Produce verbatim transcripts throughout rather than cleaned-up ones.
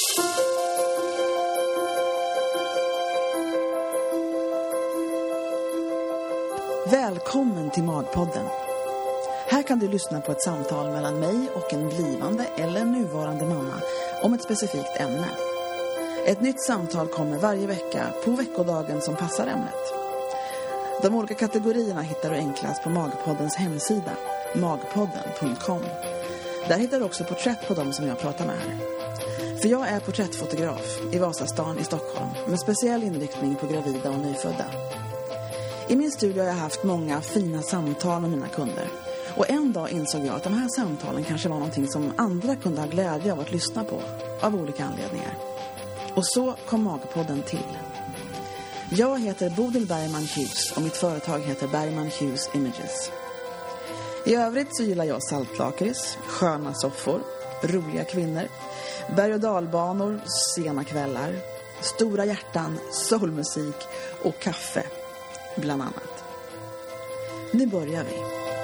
Välkommen till Magpodden. Här kan du lyssna på ett samtal mellan mig och en blivande eller nuvarande mamma om ett specifikt ämne. Ett nytt samtal kommer varje vecka på veckodagen som passar ämnet. De olika kategorierna hittar du enklast på Magpoddens hemsida, magpodden punkt com. Där hittar du också porträtt på dem som jag pratar med här. För jag är porträttfotograf i Vasastan i Stockholm med speciell inriktning på gravida och nyfödda. I min studio har jag haft många fina samtal med mina kunder. Och en dag insåg jag att de här samtalen kanske var någonting som andra kunde ha glädje av att lyssna på, av olika anledningar. Och så kom Magpodden till. Jag heter Bodil Bergman Hughes och mitt företag heter Bergman Hughes Images. I övrigt så gillar jag saltlakrits, sköna soffor, roliga kvinnor, berg- och dalbanor, sena kvällar, stora hjärtan, soulmusik och kaffe, bland annat. Nu börjar vi.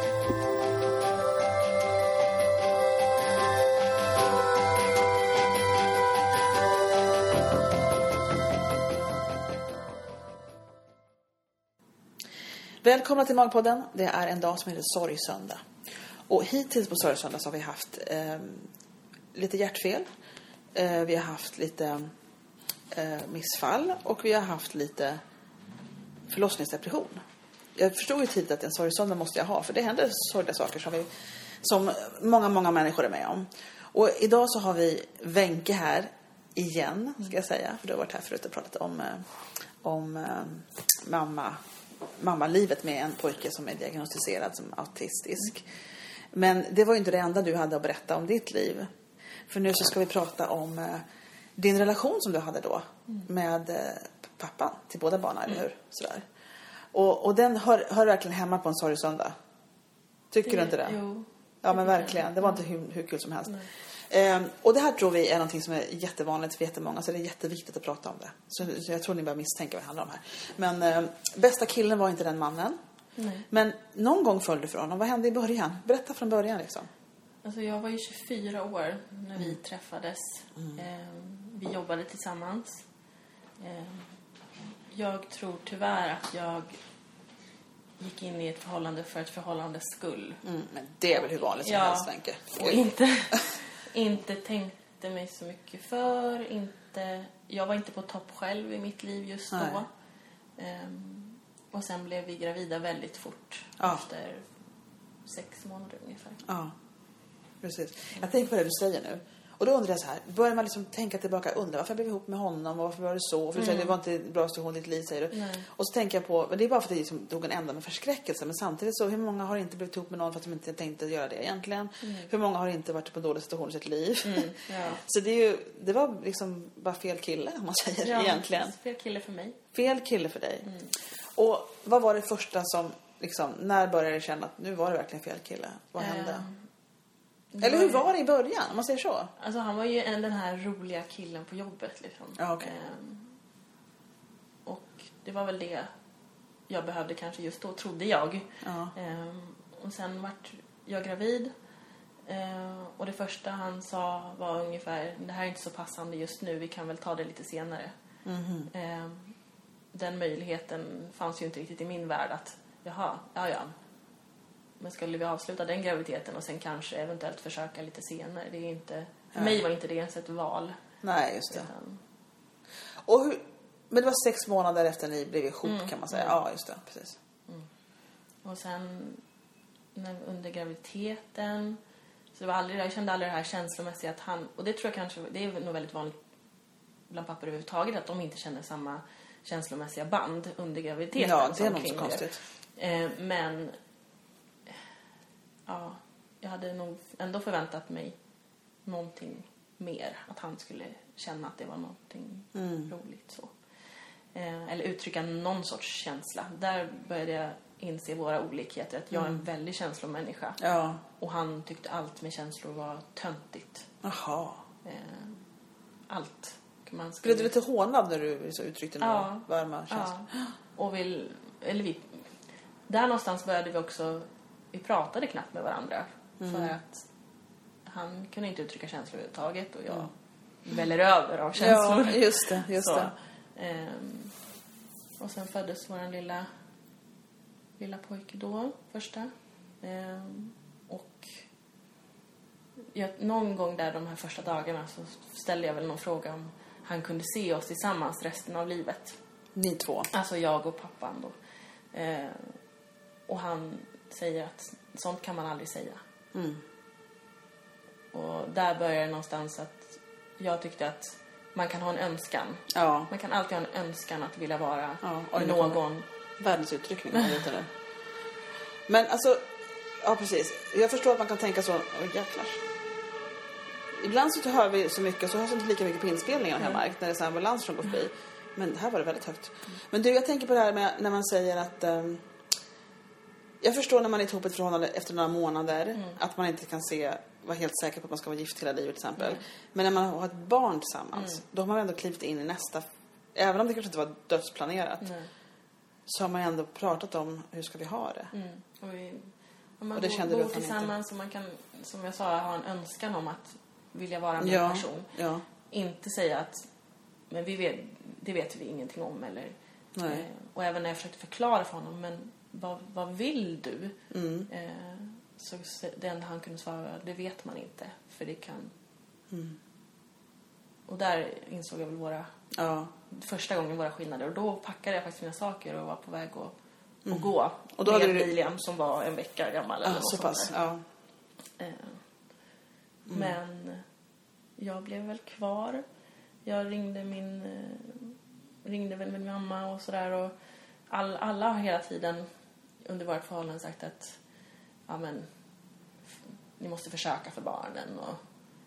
Välkomna till Magpodden. Det är en dag som heter Sorgsöndag. Och hittills på Sorgsöndag så har vi haft eh, lite hjärtfel. Eh, vi har haft lite eh, missfall. Och vi har haft lite förlossningsdepression. Jag förstod ju tidigt att en sorgsöndag måste jag ha. För det händer sorgliga saker som, vi, som många, många människor är med om. Och idag så har vi Wenche här igen, ska jag säga. För du har varit här förut och pratat om, om eh, mamma... mammalivet med en pojke som är diagnostiserad som autistisk. Men det var ju inte det enda du hade att berätta om ditt liv. För nu så ska vi prata om eh, din relation som du hade då med eh, pappan till båda barnen, eller hur? Sådär. Och, och den hör, hör verkligen hemma på en sorgsöndag. Tycker det, du inte det? Jo. Ja, men verkligen. Det var inte hur, hur kul som helst. Eh, och det här tror vi är någonting som är jättevanligt för jättemånga. Så det är jätteviktigt att prata om det. Så, så jag tror ni bara misstänker vad det handlar om här. Men eh, bästa killen var inte den mannen. Nej. Men någon gång följde från honom. Vad hände i början? Berätta från början liksom. Alltså jag var ju tjugofyra år när vi träffades. Mm. Eh, vi jobbade tillsammans. Eh, jag tror tyvärr att jag gick in i ett förhållande för ett förhållandes skull. Mm, men det är väl hur vanligt som ja, helst, Wenche. Och inte, inte tänkte mig så mycket för. Inte, jag var inte på topp själv i mitt liv just då. Um, och sen blev vi gravida väldigt fort. Ja. Efter sex månader ungefär. Ja, precis. Jag tänker på det du säger nu. Och då undrar jag så här, börjar man liksom tänka tillbaka, undra varför jag blev ihop med honom och varför var det så? För du säger, det var inte en bra situation i ditt liv, säger du. Nej. Och så tänker jag på, men det är bara för att det liksom tog en ända med förskräckelse. Men samtidigt så, hur många har inte blivit ihop med någon för att de inte tänkte göra det egentligen? Mm. Hur många har inte varit på en dålig situation i sitt liv? Mm, ja. Så det är ju, det var liksom bara fel kille, om man säger, ja, egentligen. Fel kille för mig. Fel kille för dig. Mm. Och vad var det första som, liksom, när började du känna att nu var det verkligen fel kille? Vad hände? Um. Eller hur var det i början, om man säger så? Alltså han var ju en, den här roliga killen på jobbet liksom. Ja, okay. ehm, och det var väl det jag behövde kanske just då, trodde jag. Ja. Ehm, och sen vart jag gravid. Ehm, och det första han sa var ungefär, det här är inte så passande just nu, vi kan väl ta det lite senare. Mm-hmm. Ehm, den möjligheten fanns ju inte riktigt i min värld att, jaha, ja ja. Men skulle vi avsluta den graviditeten och sen kanske eventuellt försöka lite senare. Det är inte, för ja. mig var inte det ens ett val. Nej, just det. Utan... Och hur, men det var sex månader efter ni blev ihop, mm. kan man säga. Mm. Ja, just det, precis. Mm. Och sen när, under graviditeten så det var aldrig, jag kände aldrig det här känslomässiga att han, och det tror jag kanske, det är nog väldigt vanligt bland pappor överhuvudtaget att de inte känner samma känslomässiga band under graviditeten. Ja, det är nog så konstigt. Eh, men ja, jag hade nog ändå förväntat mig någonting mer. Att han skulle känna att det var någonting mm. roligt så. Eh, eller uttrycka någon sorts känsla. Där började jag inse våra olikheter. Att jag är en väldigt känslomänniska. Ja. Och han tyckte allt med känslor var töntigt. Jaha. Eh, allt. Man skulle... Blev du lite hånad när du så uttryckte några ja. varma känslor? Ja. Och vill, eller vi, där någonstans började vi också, vi pratade knappt med varandra. Mm. För att han kunde inte uttrycka känslor överhuvudtaget och jag mm. väller över av känslor. Ja, just det, just Så, det. ehm, och sen föddes vår lilla, lilla pojke då, första. Ehm, och jag, någon gång där de här första dagarna så ställde jag väl någon fråga om han kunde se oss tillsammans resten av livet. Ni två. Alltså jag och pappan då. Ehm, och han säger att sånt kan man aldrig säga. Mm. Och där börjar det någonstans att jag tyckte att man kan ha en önskan. Ja. Man kan alltid ha en önskan att vilja vara Ja, med någon. Världens uttryckning. Det. Men alltså, ja precis. Jag förstår att man kan tänka så, oj jäklar. Ibland så hör vi så mycket, så hörs inte lika mycket på inspelningen har jag märkt, när det är så här ambulans som går förbi. Men här var det väldigt högt. Men du, jag tänker på det här med när man säger att... Um, jag förstår när man är ihop ett förhållande efter några månader, mm. att man inte kan se, vara helt säker på att man ska vara gift hela livet till exempel. Mm. Men när man har ett barn tillsammans, mm. då har man ändå klivit in i nästa... Även om det kanske inte var dödsplanerat, mm. så har man ändå pratat om hur ska vi ha det. Mm. Och, vi, och man och det bor, kände bor du tillsammans och man kan, som jag sa, ha en önskan om att vilja vara med ja, en person. Ja. Inte säga att men vi vet, det vet vi ingenting om. Eller, Nej. Eh, och även när jag försökte förklara för honom, men vad, vad vill du? Mm. Eh, så det enda han kunde svara, det vet man inte. För det kan... Mm. Och där insåg jag väl våra... Ja. Första gången våra skillnader. Och då packade jag faktiskt mina saker och var på väg att, mm. att gå. Och då med hade du... William som var en vecka gammal. Eller ah, så pass, ja. Eh, mm. Men jag blev väl kvar. Jag ringde min... Eh, ringde väl min mamma och sådär. Och all, alla har hela tiden under vårt förhållande sagt att ja men ni måste försöka för barnen. Och,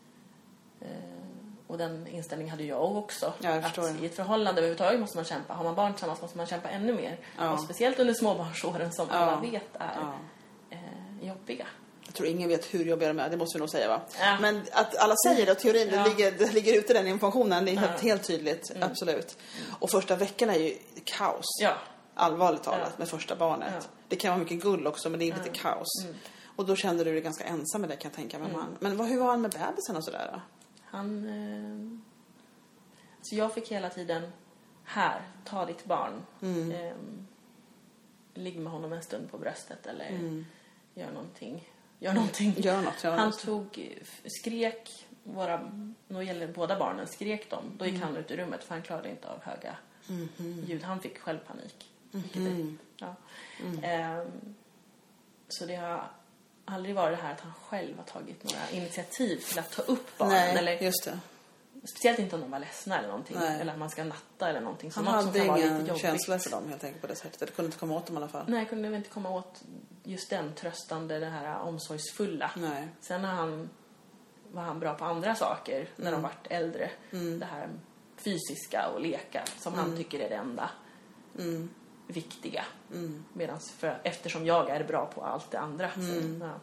eh, och den inställningen hade jag också. Ja, jag förstår. Att i ett förhållande överhuvudtaget måste man kämpa. Har man barn tillsammans måste man kämpa ännu mer. Ja. Och speciellt under småbarnsåren som ja. alla vet är ja. eh, jobbiga. Jag tror ingen vet hur jobbiga de är, det måste vi nog säga va? Ja. Men att alla säger det och teorin, ja. det, ligger, det ligger ute den informationen, det är helt, ja. helt tydligt, mm. absolut. Och första veckan är ju kaos. Ja. Allvarligt talat ja. med första barnet. Ja. Det kan vara mycket gull också, men det är lite ja. kaos. Mm. Och då kände du dig ganska ensam med det, kan jag tänka mig. Mm. Men vad, hur var han med bebisen och sådär då? Han... Eh... Så jag fick hela tiden, här, ta ditt barn. Mm. Eh, ligg med honom en stund på bröstet eller mm. gör någonting. Gör någonting. Gör något, gör han något. tog, skrek, våra, då gäller båda barnen, skrek dem. Då gick mm. han ut i rummet för han klarade inte av höga mm. ljud. Han fick själv panik. Mm. Ja. Mm. Eh, så det har aldrig varit det här att han själv har tagit några initiativ till att ta upp barnen. Nej, eller, just det. Speciellt inte om de var ledsna eller någonting. Nej. Eller att man ska natta eller någonting. Han något hade som ingen känsla för dem helt enkelt på det sättet. Det kunde inte komma åt dem i alla fall. Nej, jag kunde inte komma åt just den tröstande, det här omsorgsfulla. Nej. Sen när han, var han bra på andra saker när mm. de vart äldre. Mm. Det här fysiska och leka som mm. han tycker är det enda mm. viktiga. Mm. Medans för, eftersom jag är bra på allt det andra. Mm. Så, ja.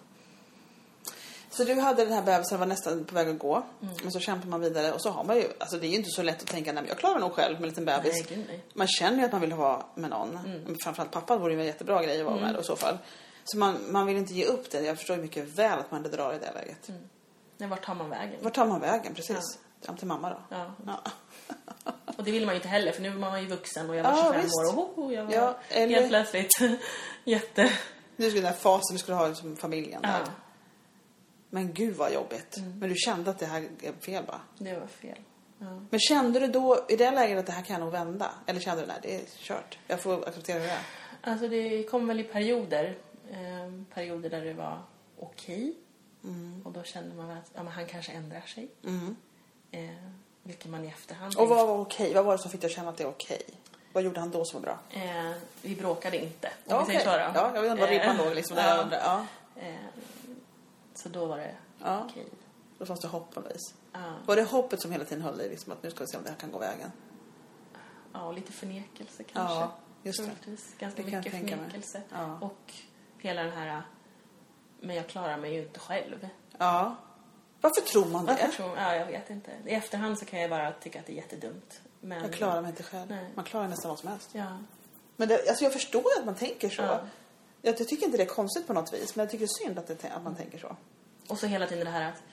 Så du hade den här bebisen, var nästan på väg att gå. Mm. Och så kämpar man vidare. Och så har man ju, alltså det är ju inte så lätt att tänka, nej men jag klarar nog själv med en liten bebis. Nej, gud, nej. Man känner ju att man vill vara med någon. Mm. Framförallt pappa vore ju en jättebra grej att vara mm. med i så fall. Så man, man vill inte ge upp det. Jag förstår ju mycket väl att man inte drar i det läget. Mm. Men vart tar man vägen? Vart tar man vägen, precis. Ja. Fram till mamma då. Ja. Ja. Och det vill man ju inte heller, för nu var man ju vuxen och jag var ja, tjugofem visst. år och oh, jag var ja, eller... helt plötsligt jätte... Nu skulle den här fasen vi skulle ha som familjen där. Ja. Men gud vad jobbigt. Mm. Men du kände att det här är fel va? Det var fel. Ja. Men kände du då i det läget att det här kan nog vända? Eller kände du nej, det är kört? Jag får acceptera det. Alltså det kom väl i perioder. Eh, perioder där det var okej. Mm. Och då kände man väl att ja, men han kanske ändrar sig. Mm. Eh, vilket man i efterhand... Och vad var okej? Vad var det som fick dig att känna att det är okej? Vad gjorde han då som var bra? Eh, vi bråkade inte. Ja, okej. Okay. Ja, jag vet inte vad ribban låg liksom. Ja. Där ja. Eh, så då var det ja. okej. Då fanns det hopp på vis. Ja. Var det hoppet som hela tiden höll dig liksom, att nu ska vi se om det här kan gå vägen? Ja, och lite förnekelse kanske. Ja, just det. Ganska det mycket förnekelse. Ja. Och hela den här, men jag klarar mig ju inte själv. Ja. Varför tror man det? Varför tror, ja, jag vet inte. I efterhand så kan jag bara tycka att det är jättedumt. Men, jag klarar mig inte själv. Nej. Man klarar nästan vad som helst. Ja. Men det, alltså jag förstår att man tänker så. Ja. Jag tycker inte det är konstigt på något vis. Men jag tycker det är synd att, det, att man tänker så. Och så hela tiden det här att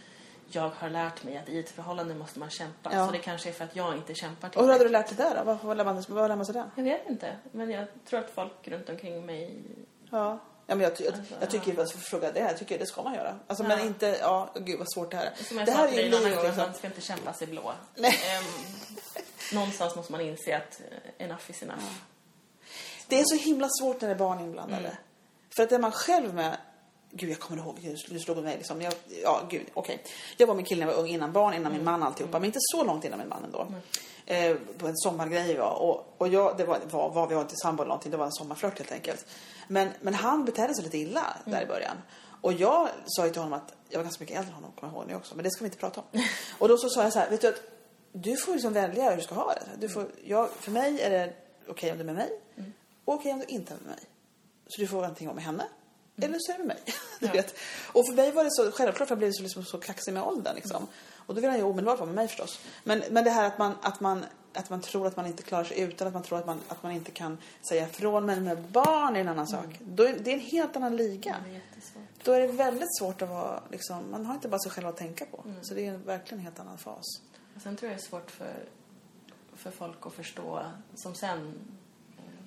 jag har lärt mig att i ett förhållande måste man kämpa. Ja. Så det kanske är för att jag inte kämpar till. Och hur hade du lärt dig där då? Vad, vad lär man, vad lär man sig där? Jag vet inte. Men jag tror att folk runt omkring mig... Ja. Ja, men jag, jag, Alltså, jag tycker ja. att fråga det här tycker jag det ska man göra. Alltså, Ja. men inte, ja, gud vad svårt det här är. Som jag det sa här till är ju dig någon livet gång, liksom. man ska inte kämpa sig blå. Nej. Um, någonstans måste man inse att enough is enough. Ja. Det är så himla svårt när det är barn inblandade. Mm. För att är man själv med... Gud, jag kommer ihåg, du slog mig liksom. Jag, ja, gud, okej. Okay. Jag var med killen när jag var ung, innan barn, innan mm. min man alltihopa. Mm. Men inte så långt innan min man ändå. Mm. Eh, på en sommargrej var. Och, och jag, det var, var, var vi var inte sambo eller någonting. Det var en sommarflört helt enkelt. Men, men han betedde sig lite illa där mm. i början. Och jag sa ju till honom att jag var ganska mycket äldre än honom, kommer jag ihåg nu också. Men det ska vi inte prata om. Och då så sa jag så här, vet du att du får liksom välja hur du ska ha det. Du får, jag, för mig är det okej okay om du är med mig. Mm. Och okej okay om du inte är med mig. Så du får någonting om med henne. Mm. Eller så är det med mig. Du Ja. vet. Och för mig var det så, självklart för jag blev så, liksom, så kaxig med åldern. Liksom. Mm. Och då vill han ju omedelbart vara med mig förstås. Men, men det här att man, att, man, att man tror att man inte klarar sig utan, att man tror att man, att man inte kan säga ifrån. Men med barn är en annan mm. sak. Då är, det är en helt annan liga. Det är jättesvårt. Då är det väldigt svårt att vara, liksom, man har inte bara sig själv att tänka på. Mm. Så det är verkligen en helt annan fas. Och sen tror jag det är svårt för, för folk att förstå som sen eh,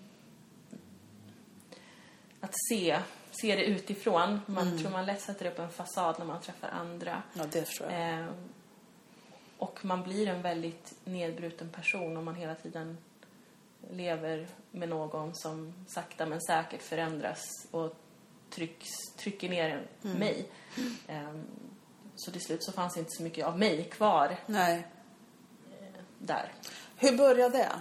att se se det utifrån. Man mm. tror man lätt sätter upp en fasad när man träffar andra. Ja, det förstår jag. Eh, och man blir en väldigt nedbruten person om man hela tiden lever med någon som sakta men säkert förändras och trycks, trycker ner mm. mig. Eh, så till slut så fanns inte så mycket av mig kvar. Nej. Eh, där. Hur började det?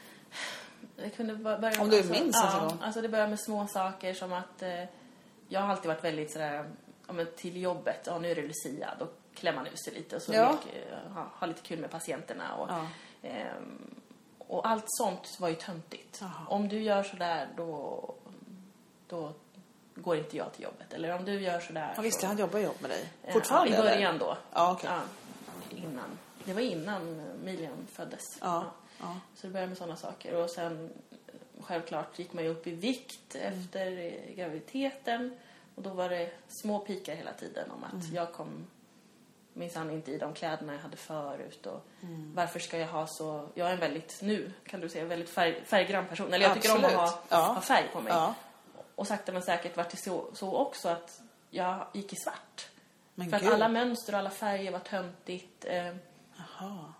Det kunde börja, om du alltså, minns ja, alltså. alltså det började med små saker som att eh, jag har alltid varit väldigt sådär, ja, men till jobbet, ja, nu är det Lucia, då klämmer man ut sig lite och så ja. mycket, ha, ha lite kul med patienterna och, ja. eh, och allt sånt var ju töntigt. Aha. Om du gör sådär då, då går inte jag till jobbet, eller om du gör sådär ja, visst, så, han jobbar jobb med dig eh, fortfarande, ja, i början eller? Då ja, okay. ja, innan, det var innan Milian föddes. ja. Ja. Ja. Så det började med sådana saker. Och sen självklart gick man ju upp i vikt mm. efter graviditeten. Och då var det små pikar hela tiden om att mm. jag kom minsann inte i de kläderna jag hade förut. Och mm. varför ska jag ha så... Jag är en väldigt, nu kan du säga, väldigt färg, färggrann person. Eller jag tycker Absolut. om att ha, ja. ha färg på mig. Ja. Och sakta men säkert var det så, så också att jag gick i svart. Men För Gud. att alla mönster och alla färger var töntigt. Eh, Jaha.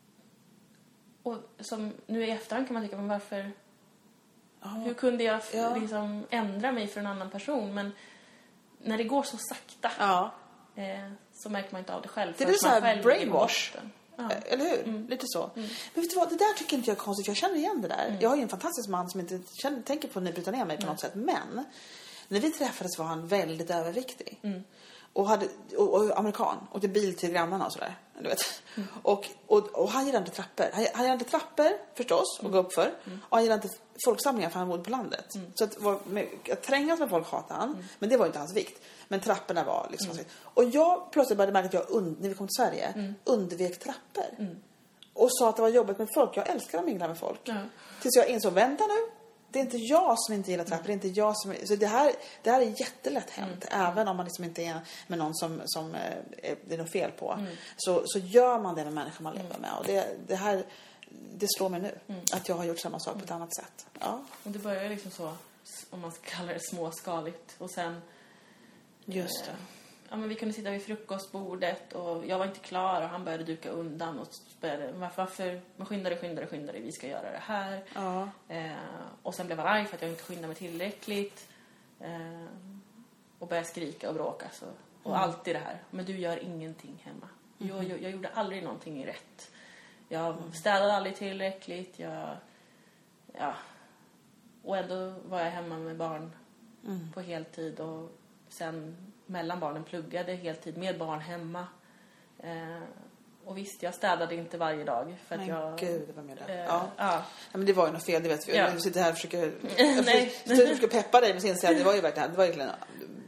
Och som nu i efterhand kan man tycka, men varför... Ja. Hur kunde jag f- ja. liksom ändra mig för en annan person? Men när det går så sakta ja. eh, så märker man inte av det själv. Det är så här brainwash. Ja. Eller hur? Mm. Lite så. Mm. Men vet du vad, det där tycker inte jag är konstigt. Jag känner igen det där. Mm. Jag har ju en fantastisk man som inte känner, tänker på att bryta ner mig på mm. något sätt. Men när vi träffades var han väldigt överviktig. Mm. Och, hade, och, och amerikan. Åkte bil till grannarna och sådär. Du vet. Mm. Och, och, och han gillade inte trappor. Han, han gillade inte trappor förstås. Mm. Och gå upp för. Mm. Och han gillade inte folksamlingar för han bodde på landet. Mm. Så att, var, med, att trängas med folk hatade han. Mm. Men det var inte hans vikt. Men trapporna var liksom... Mm. Och jag plötsligt började märka att jag, und, när vi kom till Sverige, mm. undvek trappor. Mm. Och sa att det var jobbigt med folk. Jag älskar att mingla med folk. Mm. Tills jag insåg, vänta nu. Det är inte jag som inte gillar trappor. Mm. Det är inte jag som... Så det här, det här är jättelätt hänt. Mm. Även om man liksom inte är med någon som, som eh, det är något fel på. Mm. Så, så gör man det med människor man lever med. Och det, det här... Det slår mig nu. Mm. Att jag har gjort samma sak på ett annat sätt. Ja. Och det börjar liksom så... Om man ska kalla det småskaligt. Och sen... Just det. Eh, ja, men vi kunde sitta vid frukostbordet. Och jag var inte klar. Och han började duka undan. Och började... Varför? varför man skyndade, skyndade, skyndade. Vi ska göra det här. Ja. Eh, och sen blev han arg för att jag inte skyndade mig tillräckligt. Eh, och började skrika och bråka. Så. Och mm. alltid det här. Men du gör ingenting hemma. Mm. Jag, jag, jag gjorde aldrig någonting rätt. Jag städade aldrig tillräckligt. Jag, ja. Och ändå var jag hemma med barn mm. på heltid. Och sen mellan barnen pluggade heltid med barn hemma. Eh, och visst, jag städade inte varje dag. För att men jag, gud, det var med det. Eh, ja. Ja. Ja, men det var ju något fel, det vet vi. Ja. Jag sitter här och försöker, jag försöker, försöker peppa dig med sin säga. Det var ju verkligen, det var verkligen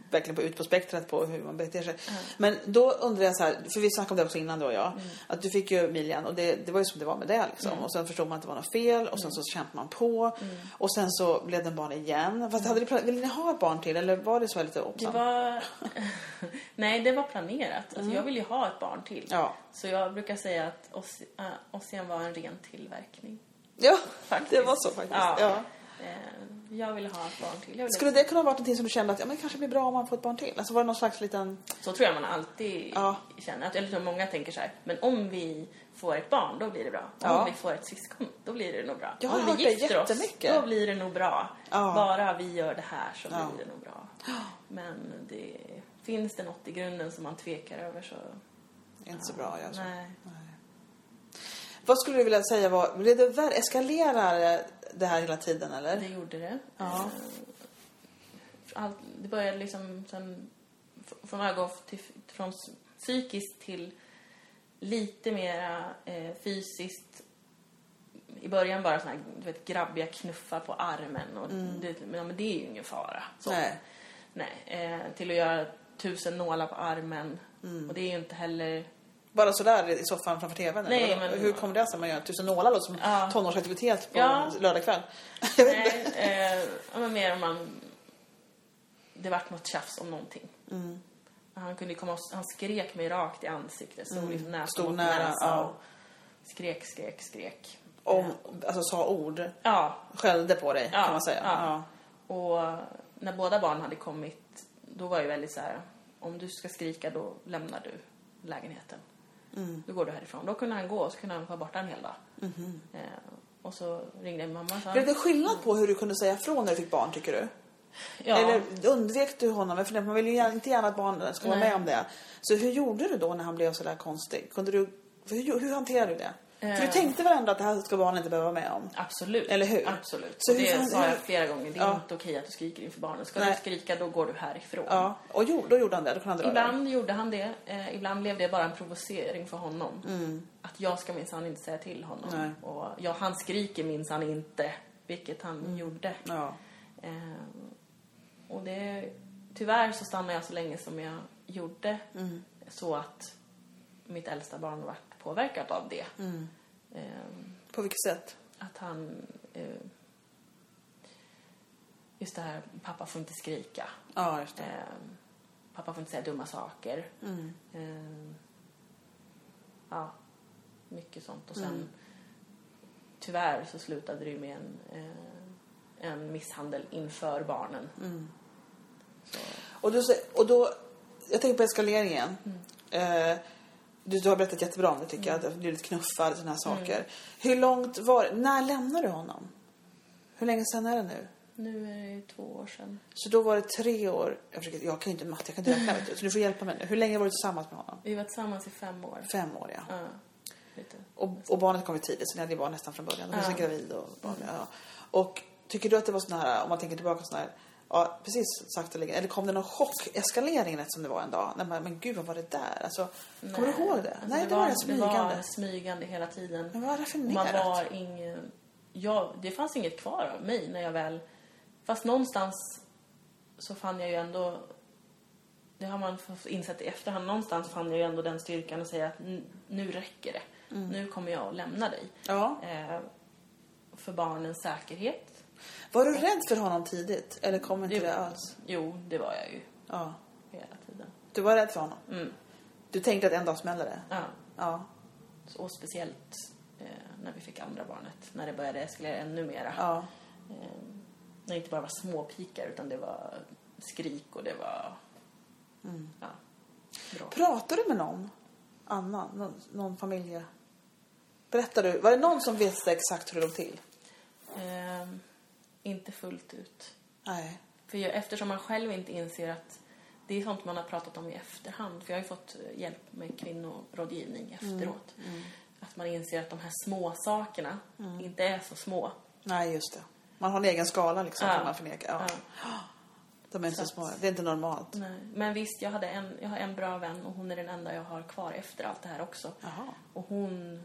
verkligen på ut på spektrat på hur man beter sig. Mm. Men då undrar jag så här, för vi snackade om det också innan du och jag, mm. att du fick ju Milian och det, det var ju som det var med det liksom. Mm. Och sen förstod man att det var något fel och sen så kämpade man på mm. och sen så blev det barn igen. Fast hade ni, ville ni ha ett barn till eller var det så lite opsamt? Det var... Nej, det var planerat. Alltså, mm. jag ville ju ha ett barn till. Ja. Så jag brukar säga att Oss, äh, Ossian var en ren tillverkning. Ja, faktiskt. Det var så faktiskt. Ja. Ja. Jag ville ha ett barn till. Ville... Skulle det kunna vara någonting som du kände att ja, men det kanske blir bra om man får ett barn till? Alltså var det någon slags liten... Så tror jag man alltid ja. känner. Att, eller många tänker så här, men om vi får ett barn, då blir det bra. Ja. Om vi får ett syskon, då blir det nog bra. Jag om vi gifter oss, då blir det nog bra. Ja. Bara vi gör det här så ja. blir det nog bra. Men det, finns det något i grunden som man tvekar över så... Det är inte ja. så bra, jag tror. Nej. Nej. Vad skulle du vilja säga var, blev det värre? Eskalerar det här hela tiden, eller? Det gjorde det. Ja. Allt, det började liksom sen, från ögon till, från psykiskt till lite mer eh, fysiskt. I början bara såna här, du vet, grabbiga knuffar på armen. Och mm. det, men, men det är ju ingen fara. Så. Nej. Nej. Eh, till att göra tusen nålar på armen. Mm. Och det är ju inte heller... Bara så där i soffan framför tvn? Nej, men... Hur kommer det sig att man gör tusen nålar då, som ja. tonårsaktivitet på ja. lördagkväll? Nej, eh, men mer om man... Det vart något tjafs om någonting. Mm. Han kunde komma och, han skrek mig rakt i ansiktet. Så mm. liksom näsan stod nära. Ja. Skrek, skrek, skrek. Om, alltså sa ord? Ja. Skällde på dig, ja. kan man säga. Ja. Ja. Och när båda barn hade kommit, då var jag väldigt så här, om du ska skrika då lämnar du lägenheten. Mm. Då går du härifrån. Då kunde han gå och så kunde han vara borta en hel dag. Mm. Eh, och så ringde mamma och sa... Blev det skillnad på hur du kunde säga ifrån när du fick barn, tycker du? Ja. Eller undvek du honom? För man vill ju inte gärna att barnen ska vara med om det. Så hur gjorde du då när han blev så där konstig? Kunde du, hur, hur hanterade du det? Eh. För du tänkte väl ändå att det här ska barnen inte behöva vara med om? Absolut. Eller hur? Absolut. Så det hur, sa jag flera gånger. Det är ja. inte okej att du skriker inför barnen. Ska Nej. du skrika, då går du härifrån. Ja. Och jo, då gjorde han det. Då kunde han dra ibland det. gjorde han det. Eh, ibland blev det bara en provocering för honom. Mm. Att jag ska minsann inte säga till honom. Nej. Och ja, han skriker minsann inte. Vilket han mm. gjorde. Ja. Eh, och det... Tyvärr så stannade jag så länge som jag gjorde. Mm. Så att mitt äldsta barn var påverkat av det. Mm. Um, På vilket sätt? Att han... Uh, just det här, pappa får inte skrika. Ja, just det. Um, pappa får inte säga dumma saker. Mm. Um, ja, mycket sånt. Och sen... Mm. Tyvärr så slutade det med en, uh, en misshandel inför barnen. Mm. Så. Och, du, och då... Jag tänker på eskaleringen. Mm. Uh, Du, du har berättat jättebra om det, tycker mm. jag. Att du lite knuffar och sådana här saker. Mm. Hur långt var... När lämnade du honom? Hur länge sedan är det nu? Nu är det ju två år sedan. Så då var det tre år... Jag, försöker, jag kan ju inte matte, jag kan inte räkna. Vet du, så du får hjälpa mig nu. Hur länge var du tillsammans med honom? Vi var tillsammans i fem år. Fem år, ja. ja lite. Och, och barnet kom ju tidigt, så ni hade ju barn nästan från början. Och ja. så gravid och barn, mm. ja. Och tycker du att det var sån här... Om man tänker tillbaka sån här... Ja, precis sagt och Eller kom det någon chockeskalering rätt som det var en dag? När man, men gud, vad var det där? Alltså, Nej, kommer du ihåg det? Alltså Nej, det, det var, var smygande. Det var smygande hela tiden. Men vad raffinerat. Man var ingen... Ja, det fanns inget kvar av mig när jag väl... Fast någonstans så fann jag ju ändå... Det har man insett i efterhand. Någonstans fann jag ju ändå den styrkan att säga att nu räcker det. Mm. Nu kommer jag att lämna dig. Ja. Eh, för barnens säkerhet. Var du rädd för honom tidigt? Eller kom inte jo, det alls? Jo, det var jag ju. Ja. Hela tiden. Du var rädd för honom? Mm. Du tänkte att en dag smäller det? Ja. Ja. Och speciellt eh, när vi fick andra barnet. När det började eskalera ännu mera. Ja. Eh, när det inte bara var små pikar utan det var skrik och det var... Mm. Ja. Bra. Pratade du med någon annan? Någon, någon familj? Berättade du? Var det någon som visste exakt hur det låg till? Eh, inte fullt ut. Nej. För jag, eftersom man själv inte inser att det är sånt man har pratat om i efterhand. För jag har ju fått hjälp med kvinnorådgivning efteråt. Mm. Mm. Att man inser att de här små sakerna mm. inte är så små. Nej, just det. Man har en egen skala liksom. Ja. Kan man förneka. Ja. Ja. De är inte så, så små. Det är inte normalt. Nej. Men visst, jag, hade en, jag har en bra vän och hon är den enda jag har kvar efter allt det här också. Aha. Och hon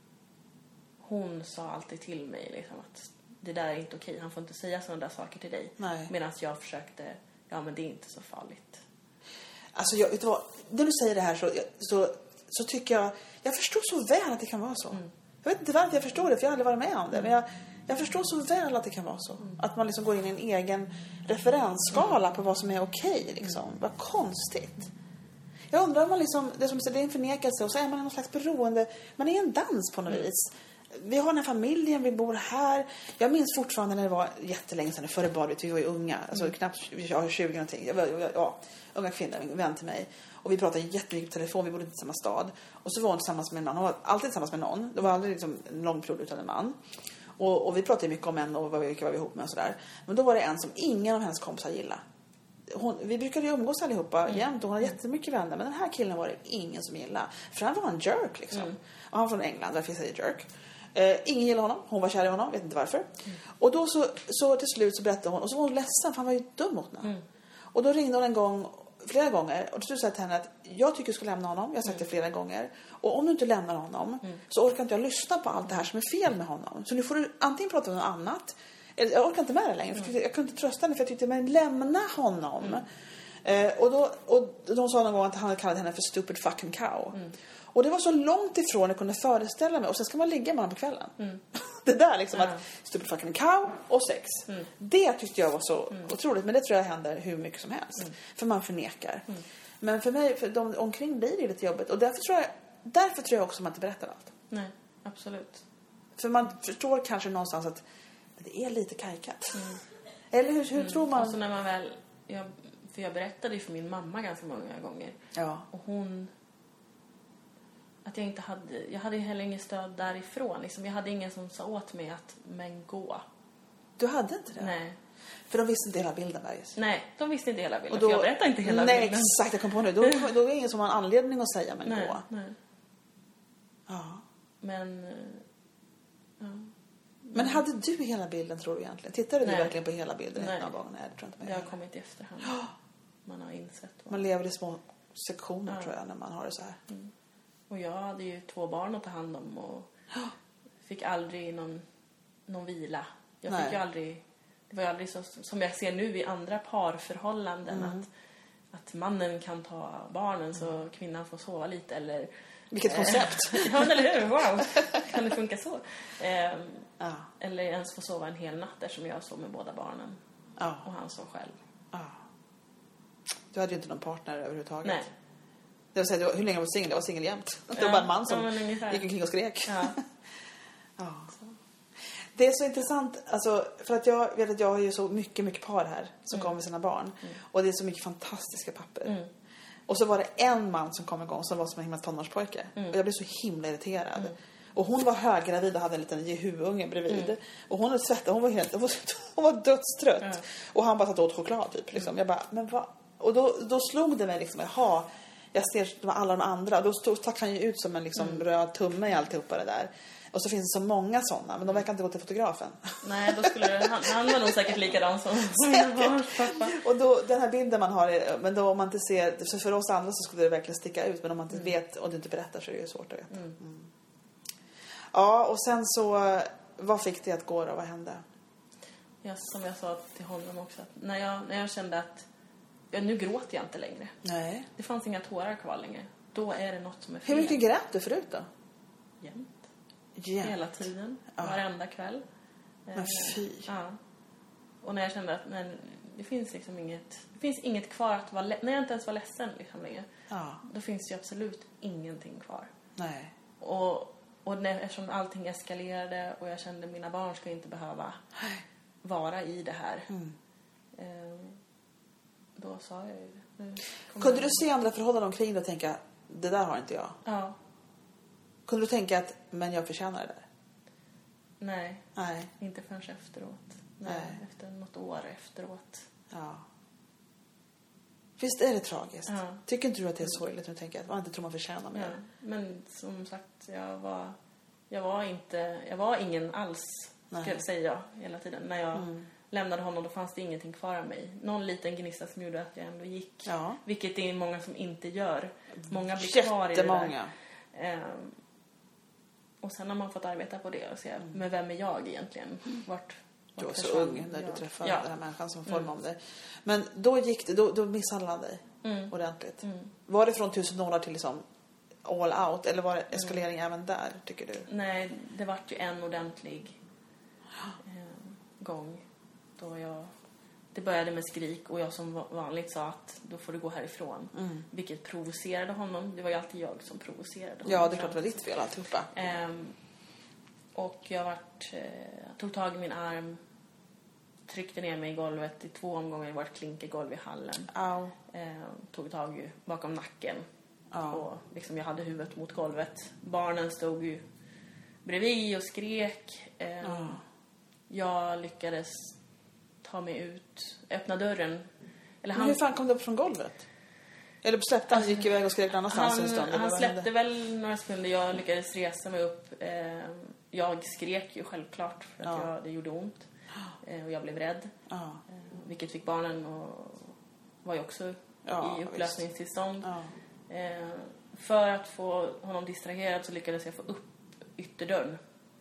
hon sa alltid till mig liksom att det där är inte okej. Han får inte säga sådana där saker till dig. Medan jag försökte, ja men det är inte så farligt. Alltså jag, vet du vad, när du säger det här så, så, så tycker jag, jag förstår så väl att det kan vara så. Mm. Jag vet inte varför jag förstår det, för jag har aldrig varit med om det. Men jag, jag förstår så väl att det kan vara så. Mm. Att man liksom går in i en egen referensskala mm. på vad som är okej. Liksom. Mm. Vad konstigt. Jag undrar om man liksom, det är som det är en förnekelse och så är man någon slags beroende. Man är en dans på något mm. vis. Vi har den här familjen, vi bor här. Jag minns fortfarande när det var jättelänge sedan, före badet, vi var ju unga. Alltså mm. knappt tjugo någonting. Jag var, jag, ja, unga kvinnor, en vän till mig. Och vi pratade jättemycket på telefon, vi bodde inte i samma stad. Och så var hon tillsammans med en man, hon var alltid tillsammans med någon. Det var aldrig liksom en lång period utan en man. Och, och vi pratade mycket om män och vad vi, vilka var vi ihop med och sådär. Men då var det en som ingen av hennes kompisar gillade. Hon, vi brukade ju umgås allihopa mm. jämt och hon hade jättemycket vänner. Men den här killen var det ingen som gillade. För han var en jerk liksom. Mm. Och han var från England, därför jag säger jerk. Uh, ingen gillade honom, hon var kär i honom, vet inte varför. Mm. Och då så, så till slut så berättade hon, och så var hon ledsen för han var ju dum mot henne. Mm. Och då ringde hon en gång, flera gånger, och då sa jag till henne att jag tycker du ska lämna honom. Jag har sagt mm. det flera gånger. Och om du inte lämnar honom mm. så orkar inte jag lyssna på allt det här som är fel med honom. Så nu får du antingen prata om något annat, eller jag orkar inte med det längre, för mm. jag kunde inte trösta henne, för jag tyckte, men lämna honom. Mm. Uh, och, då, och de sa någon gång att han kallade henne för stupid fucking cow. Mm. Och det var så långt ifrån jag kunde föreställa mig. Och sen ska man ligga med honom på kvällen. Mm. Det där liksom mm. att stupid fucking cow och sex. Mm. Det tyckte jag var så mm. otroligt. Men det tror jag händer hur mycket som helst. Mm. För man förnekar. Mm. Men för mig, för de omkring blir det lite jobbigt. Och därför tror jag, därför tror jag också att man inte berättar allt. Nej, absolut. För man förstår kanske någonstans att det är lite kajkat. Mm. Eller hur, hur mm. tror man? Och så när man väl... Jag, för jag berättade ju för min mamma ganska många gånger. Ja. Och hon... Att jag inte hade... Jag hade heller ingen stöd därifrån. Liksom. Jag hade ingen som sa åt mig att men gå. Du hade inte det? Nej. För de visste inte hela bilden, Bergis. Nej, de visste inte hela bilden. Och då, för jag berättade inte hela nej, bilden. Nej, exakt. Jag kom på nu. Då, då är det ingen som har anledning att säga men nej, gå. Nej. Ja. Men... Ja. Men hade du hela bilden, tror du egentligen? Tittade nej. du verkligen på hela bilden? Nej. Någon gång? Nej, det tror jag inte. Det har kommit i efterhand. Man har insett. Vad... Man lever i små sektioner, ja. tror jag, när man har det så här. Mm. Och jag hade ju två barn att ta hand om och fick aldrig någon, någon vila. Jag Nej. fick ju aldrig... Det var ju aldrig så som jag ser nu i andra parförhållanden mm. att, att mannen kan ta barnen mm. så kvinnan får sova lite eller... Vilket koncept! Ja, eller hur? Wow! Kan det funka så? Eh, ja. Eller ens få sova en hel natt där som jag sov med båda barnen. Ja. Och han sov själv. Ja. Du hade ju inte någon partner överhuvudtaget. Nej. Det vill säga, hur länge var du singel? Jag var singel jämt. Det var ja. bara en man som ja, gick omkring och skrek. Ja. Ja. Det är så intressant, alltså, för att jag vet att jag har ju så mycket, mycket par här som mm. kommer med sina barn. Mm. Och det är så mycket fantastiska papper. Mm. Och så var det en man som kom igång som var som en himla tonårspojke. Mm. Och jag blev så himla irriterad. Mm. Och hon var höggravid och hade en liten jehu-unge bredvid. Mm. Och hon hade svettat, hon var helt, hon var, hon var dödstrött. Mm. Och han bara satt åt choklad typ. Liksom. Mm. Jag bara, men vad? Och då, då slog det mig liksom, jaha, jag ser alla de andra. Och då stod, stack han ju ut som en liksom, mm. röd tumme i alltihopa det där. Och så finns det så många sådana, men de verkar inte gå till fotografen. Nej, då skulle det, han, han var nog säkert likadan som pappa. Och då, den här bilden man har, men då om man inte ser, så för oss andra så skulle det verkligen sticka ut. Men om man inte mm. vet och du inte berättar så är det ju svårt att veta. Mm. Mm. Ja, och sen så, vad fick det att gå då? Vad hände? Ja, som jag sa till honom också, att när jag, när jag kände att ja, nu gråter jag inte längre. Nej. Det fanns inga tårar kvar längre. Då är det något som är fel. Hur mycket grät du förut då? Jämt. Jämt. Hela tiden. Ja. Varenda kväll. Men fy. Ja. Och när jag kände att nej, det finns liksom inget... Det finns inget kvar att vara... När jag inte ens var ledsen liksom längre. Ja. Då finns det ju absolut ingenting kvar. Nej. Och, och när, eftersom allting eskalerade och jag kände att mina barn ska inte behöva vara i det här. Mm. Eh, då sa jag ju... Kunde du se andra förhållanden omkring dig och tänka, det där har inte jag? Ja. Kunde du tänka att, men jag förtjänar det där? Nej. Nej. Inte förrän efteråt. Nej. Nej. Efter något år efteråt. Ja. Visst är det tragiskt? Ja. Tycker inte du att det är sorgligt när du tänker att man inte tror man förtjänar mer? Ja. Men som sagt, jag var, jag var inte, jag var ingen alls, ska jag säga hela tiden. När jag mm. lämnade honom, då fanns det ingenting kvar av mig. Någon liten gnista som gjorde att jag ändå gick. Ja. Vilket det är många som inte gör. Många blir kvar i det där. Um, och sen har man fått arbeta på det och se, mm. men vem är jag egentligen? Vart, Du var så ung när du ja. träffade ja. den här människan som formade mm. om dig. Men då gick det, då, då misshandlade han dig mm. ordentligt. Mm. Var det från tusen dollar till liksom all out? Eller var det eskalering mm. även där, tycker du? Nej, det var ju en ordentlig eh, gång då jag... Det började med skrik och jag som vanligt sa att då får du gå härifrån. Mm. Vilket provocerade honom. Det var ju alltid jag som provocerade honom. Ja, det är klart det var ditt fel alltihopa. Um, och jag vart, eh, tog tag i min arm, tryckte ner mig i golvet i två omgångar. Det var ett klinkergolv i hallen. Au. Eh, tog tag i bakom nacken. Ja. Och liksom jag hade huvudet mot golvet. Barnen stod ju bredvid och skrek. Eh, Ja. Jag lyckades ta mig ut, öppna dörren. Eller Men han, hur fan kom du upp från golvet? Eller släppte han, gick iväg och skrek någon annanstans en han, stund? eller han vad släppte hände? väl några sekunder. Jag lyckades resa mig upp. Eh, jag skrek ju självklart för att Ja. jag, det gjorde ont. Eh, och jag blev rädd. Ja. Eh, vilket fick barnen och var ju också Ja, i upplösningstillstånd. Ja. Eh, för att få honom distraherad så lyckades jag få upp ytterdörren.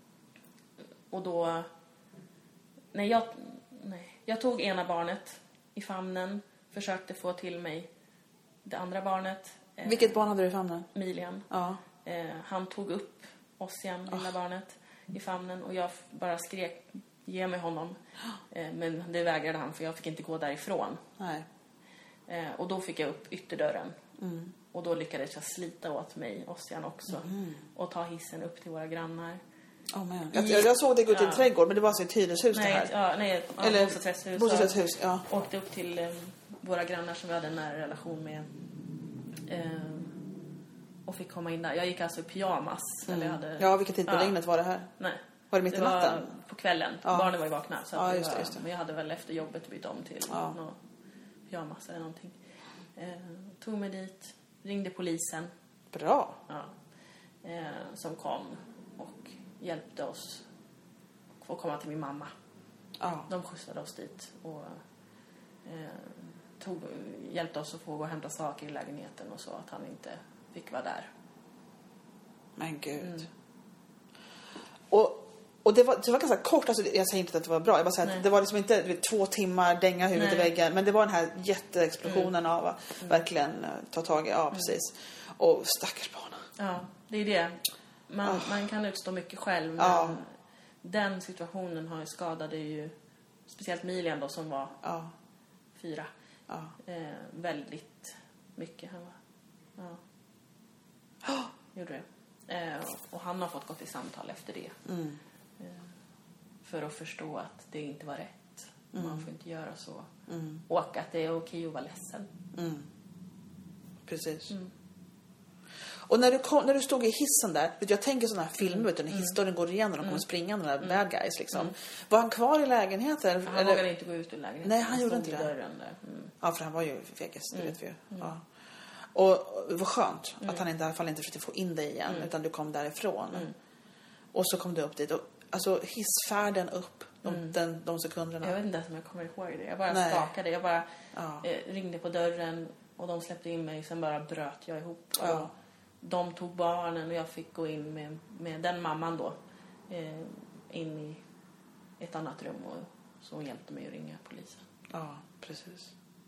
Och då... Nej, jag, nej, jag tog ena barnet i famnen. Försökte få till mig det andra barnet. Eh, Vilket barn hade du i famnen? Milian. Ja. Eh, han tog upp Ossian, lilla oh. barnet, i famnen. Och jag f- bara skrek, ge mig honom. Eh, men det vägrade han för jag fick inte gå därifrån. Nej. Eh, och då fick jag upp ytterdörren. Mm. Och då lyckades jag slita åt mig, Ossian också. Mm. Och ta hissen upp till våra grannar. Oh, man. Jag, jag såg det gå till Ja. en trädgård, men det var alltså ett hyreshus Nej, det här. ja, nej, ja, Eller bostadsrättshus. bostadsrättshus, ja. Åkte upp till eh, våra grannar som vi hade en nära relation med. Eh, och fick komma in där. Jag gick alltså i pyjamas. Mm. Eller jag hade, Ja, vilken tid på ja. dygnet var det här? Nej. Var det mitt i Det natten? var på kvällen. Ja. Barnen var ju vakna. Så Ja, att det just det, var, just det. Men jag hade väl efter jobbet bytt om till Ja. någon pyjamas eller någonting. Eh, tog mig dit. Ringde polisen. Bra. Ja. Eh, som kom och hjälpte oss att få komma till min mamma. Ja. De skjutsade oss dit och eh, tog, hjälpte oss att få gå och hämta saker i lägenheten och så att han inte fick vara där. Men gud. Mm. Och, och det, var, det var ganska kort, alltså, jag säger inte att det var bra. Jag bara säger att Nej. det var liksom inte du vet, två timmar, dänga huvudet Nej. i väggen. Men det var den här jätteexplosionen Mm. av att mm. verkligen uh, ta tag i, ja precis. Och stackars barn. Ja, det är det. Man, Oh. man kan utstå mycket själv, men Ja. den situationen har ju skadade ju speciellt Milian då som var Ja. fyra. Ja. Eh, väldigt mycket. Han var, ja. Oh. Gjorde det. Eh, och han har fått gått i samtal efter det. Mm. Eh, för att förstå att det inte var rätt. Mm. Man får inte göra så. Mm. Och att det är okej att vara ledsen. Mm. Precis. Mm. Och när du, kom, när du stod i hissen där, vet du, jag tänker sådana här filmer, vet du, när Mm. historien går igenom och de kommer Mm. springande, de där Mm. bad guys liksom. Mm. Var han kvar i lägenheten? Han eller? vågade inte gå ut ur lägenheten. Nej, han gjorde stod inte i det. dörren där. Mm. Ja, för han var ju fegis, det Mm. vet vi ju. Mm. Ja. Och, och det var skönt Mm. att han inte, i alla fall inte försökte få in dig igen, Mm. utan du kom därifrån. Mm. Och så kom du upp dit. Och, alltså hissfärden upp, de, Mm. den, de sekunderna. Jag vet inte ens om jag kommer ihåg det. Jag bara Nej. skakade. Jag bara Ja. eh, ringde på dörren och de släppte in mig. Sen bara bröt jag ihop. Ja. Och de tog barnen och jag fick gå in med, med den mamman då. Eh, in i ett annat rum och så hon hjälpte mig att ringa polisen. Ja, precis.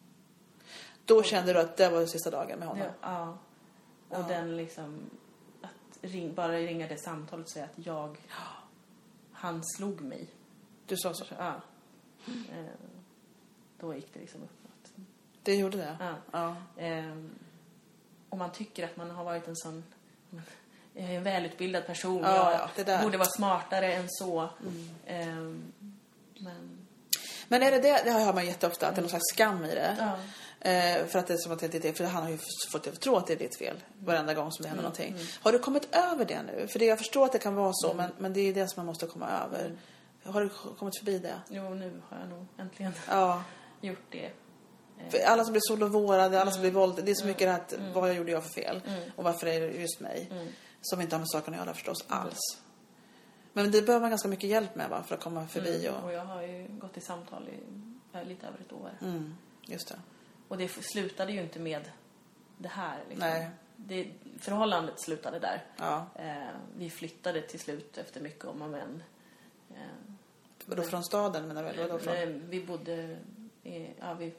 Då kände du att det var den sista dagen med honom? Det, ja. Och Ja. den liksom... Att ring, bara ringa det samtalet och säga att jag... Han slog mig. Du sa så? Ja. Eh, då gick det liksom uppåt. Det gjorde det? Ja. Ja. Ehm, och man tycker att man har varit en sån jag är en välutbildad person. Ja, jag ja, det där. borde vara smartare än så. Mm. Ehm, men Men är det det, det hör man jätteofta, att det är någon slags skam i det. ja. Eh, för att det är som att det är det, för han har ju fått att tro att det är ditt fel varenda gång som det händer Mm, någonting. mm. Har du kommit över det nu? För det, jag förstår att det kan vara så, Mm. men, men det är det som man måste komma över. Mm. Har du kommit förbi det? Jo, nu har jag nog äntligen Ja. gjort det. Ehm, För alla som blir solovårade, alla som Mm. blir våld, det är så Mm. mycket det här att Mm. vad gjorde jag för fel? Mm. Och varför är det just mig? Mm. Som inte har med saken att göra förstås Mm. alls. Men det behöver man ganska mycket hjälp med, va? För att komma förbi. Mm. Och... och jag har ju gått i samtal i ja, lite över ett år. Mm. Just det. Och det slutade ju inte med det här. Liksom. Nej. Det, förhållandet slutade där. Ja. Eh, vi flyttade till slut efter mycket om och men. Eh, Vadå från staden menar du? Vadå från? Eh, Vi bodde... I, ja, vi,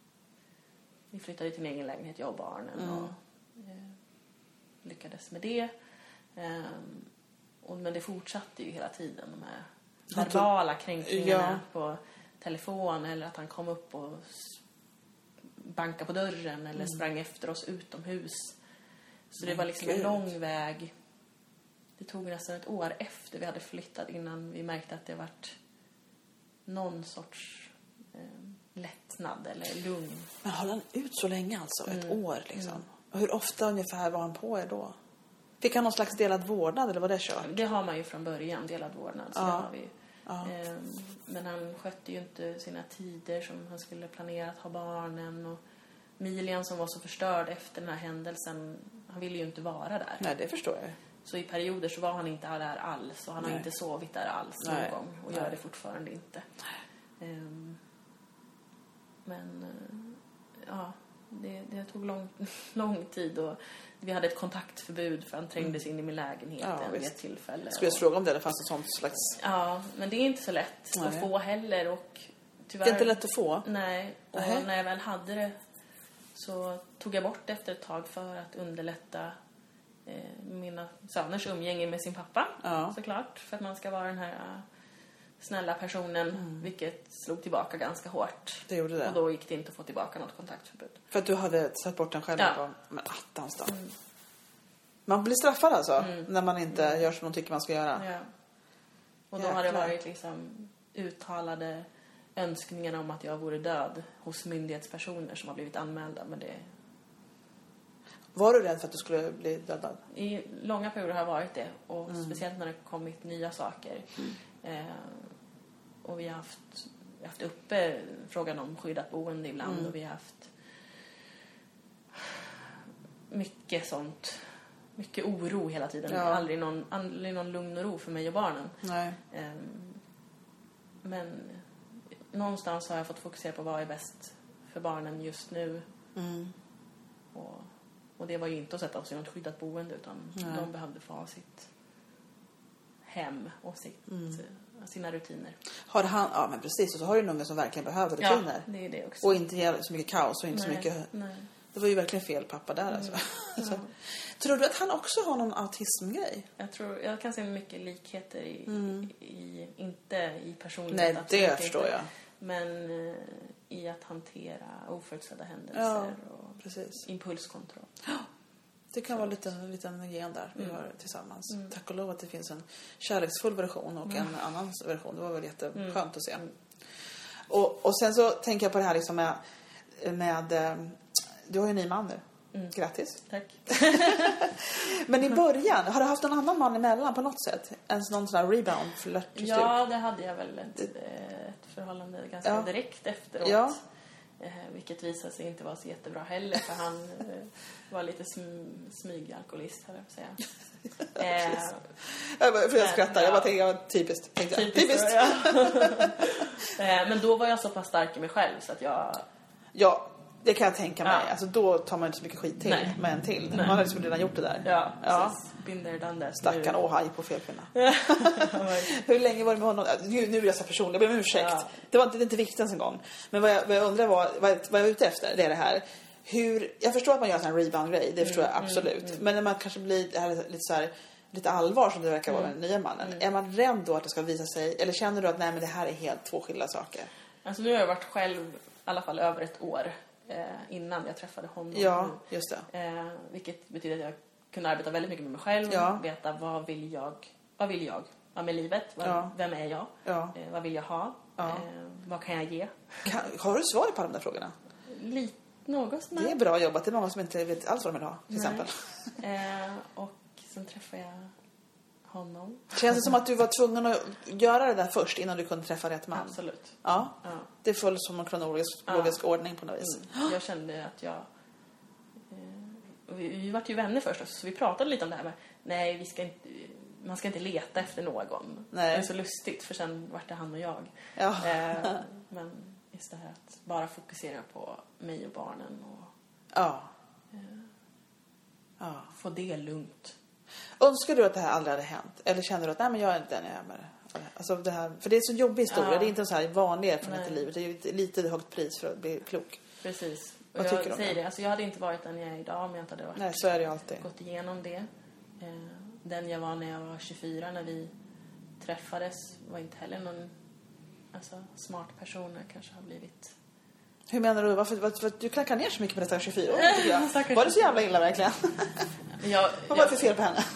vi flyttade till en egen lägenhet, jag och barnen. Mm. Och eh, lyckades med det. Eh, och, men det fortsatte ju hela tiden. De här verbala kränkningarna Ja. på telefon. Eller att han kom upp och s- bankade på dörren. Eller sprang efter oss utomhus. Så det Men var liksom gud. en lång väg. Det tog nästan ett år efter vi hade flyttat innan vi märkte att det varit någon sorts eh, lättnad eller lugn. Men höll han ut så länge alltså? Ett Mm. år liksom? Och hur ofta ungefär var han på er då? Fick han någon slags delad vårdnad eller var det kört? Det har man ju från början, delad vårdnad. Så Ja. det har vi. Ja. Ehm, men han skötte ju inte sina tider som han skulle planera att ha barnen. Och Milian som var så förstörd efter den här händelsen, han ville ju inte vara där. Nej, det förstår jag. Så i perioder så var han inte där alls. Och han Nej. har inte sovit där alls Nej. någon gång. Och Nej. gör det fortfarande inte. Ehm, men eh, ja, det, det tog lång, lång tid. Och vi hade ett kontaktförbud för han trängdes in i min lägenhet Ja, vid visst. ett tillfälle. Skulle jag Och- fråga om det, det fanns ett sånt slags... Ja, men det är inte så lätt Nej. att få heller. Och tyvärr... Det är inte lätt att få. Nej, och Nähä. när jag väl hade det så tog jag bort det efter ett tag för att underlätta eh, mina söners umgänge med sin pappa. Ja. Såklart, för att man ska vara den här eh, snälla personen, vilket slog tillbaka ganska hårt. Det gjorde det. Och då gick det inte att få tillbaka något kontaktförbud. För att du hade satt bort den själv. Ja. På, men attans då. Man blir straffad alltså. Mm. När man inte gör som de tycker man ska göra. Ja. Och då har det Jäklar. varit liksom uttalade önskningar om att jag vore död hos myndighetspersoner som har blivit anmälda. Men det, Var du rädd för att du skulle bli dödad? i långa perioder har varit det. Och speciellt när det kommit nya saker. Eh, och vi har haft, vi har haft uppe frågan om skyddat boende ibland. Mm. Och vi har haft mycket sånt. Mycket oro hela tiden. Ja. Aldrig, någon, aldrig någon lugn och ro för mig och barnen. Nej. Ehm, Men någonstans har jag fått fokusera på vad är bäst för barnen just nu. Mm. Och, och det var ju inte att sätta oss i något skyddat boende, utan Nej. de behövde få ha sitt hem och sitt, Mm. sina rutiner. Har han... Ja, men precis. Och så har du en unge som verkligen behöver rutiner. Ja, det är det också. Och inte ge så mycket kaos och inte så Nej, mycket... nej. Det var ju verkligen fel pappa där alltså. alltså. Tror du att han också har någon autismgrej? Jag tror, jag kan se mycket likheter i, Mm. i inte i personlighet. Nej, absolut det förstår inte, jag. Men eh, i att hantera oförutsedda händelser Ja, och precis. impulskontroll. Det kan vara en liten, liten gen där vi Mm. har tillsammans. Mm. Tack och lov att det finns en kärleksfull version och en annan version. Det var väl jätteskönt Mm. att se. Och, och sen så tänker jag på det här liksom med... med eh, du har ju en ny man nu. Mm. Grattis. Tack. Men i början, har du haft någon annan man emellan på något sätt? En någon sån här rebound, flört, Ja, det hade jag väl ett, ett förhållande ganska Ja. direkt efteråt. Ja. Eh, vilket visade sig inte vara så jättebra heller, för han eh, var lite sm- smygalkoholist, höll jag på att säga. Eh, Jag, bara, för jag Men, skrattar, jag ja. bara tänkte, jag var typiskt. Tänkte jag. typiskt Typiskt. så, ja. eh, men då var jag så pass stark i mig själv så att jag... Ja, det kan jag tänka mig. Ja. Alltså, då tar man inte så mycket skit till Nej. med en till. Nej. Man har liksom redan gjort det där. Ja, Ja. precis. Been there, done that. Stackarn, Nu- åh, haj på fel kvinna. Hur länge var det med honom? Nu, nu är jag så personlig, jag ber om ursäkt. Ja. Det var inte, det är inte viktigt ens en gång. Men vad jag, vad jag undrar var, vad jag, vad jag är ute efter, det är det här. Hur, jag förstår att man gör en sån här rebound-grej, det förstår jag absolut. Men när man kanske blir det här, lite så här, lite allvar som det verkar vara med den nya mannen. Är man rädd då att det ska visa sig, eller känner du att nej men det här är helt två skilda saker? Alltså nu har jag varit själv i alla fall över ett år eh, innan jag träffade honom. Ja, just det. Eh, vilket betyder att jag kunde arbeta väldigt mycket med mig själv. Ja. Veta vad vill jag, vad vill jag ja, med livet? Vad, Ja. Vem är jag? Ja. Eh, vad vill jag ha? Ja. Eh, vad kan jag ge? Kan, har du svar på de där frågorna? Lite, något sånt Det är bra jobbat. Det är många som inte vet alls vad de vill ha, till Nej. exempel. Eh, och sen träffade jag honom. Känns det som att du var tvungen att göra det där först innan du kunde träffa rätt man? Absolut. Ja, Ja. det föll som en kronologisk Ja. logisk ordning på något vis. Mm. Jag kände att jag... Eh, vi, vi var ju vänner först också, så vi pratade lite om det här med... Nej, vi ska inte, man ska inte leta efter någon. Nej. Det är så lustigt, för sen vart det han och jag. Ja. Eh, men just det här att bara fokusera på mig och barnen och Ja. Ja. få det lugnt. Önskar du att det här aldrig hade hänt? Eller känner du att nej men jag är inte den jag är med det? Alltså det här, för det är en så jobbig historia. Ja. Det är inte en så här vanlig erfarenhet i livet. Det är ju ett lite högt pris för att bli klok. Precis. Och Vad jag tycker du om säger det? det. Alltså jag hade inte varit den jag är idag om jag inte hade varit, Nej, så är det ju alltid. gått igenom det. Eh, den jag var när jag var tjugofyra, när vi träffades, var inte heller någon alltså, smart person. Jag kanske har blivit... Hur menar du? Varför, varför du klackar ner så mycket på detta tjugofyra år, tycker jag? Var det så jävla illa verkligen? jag, Vad var det för fel på henne?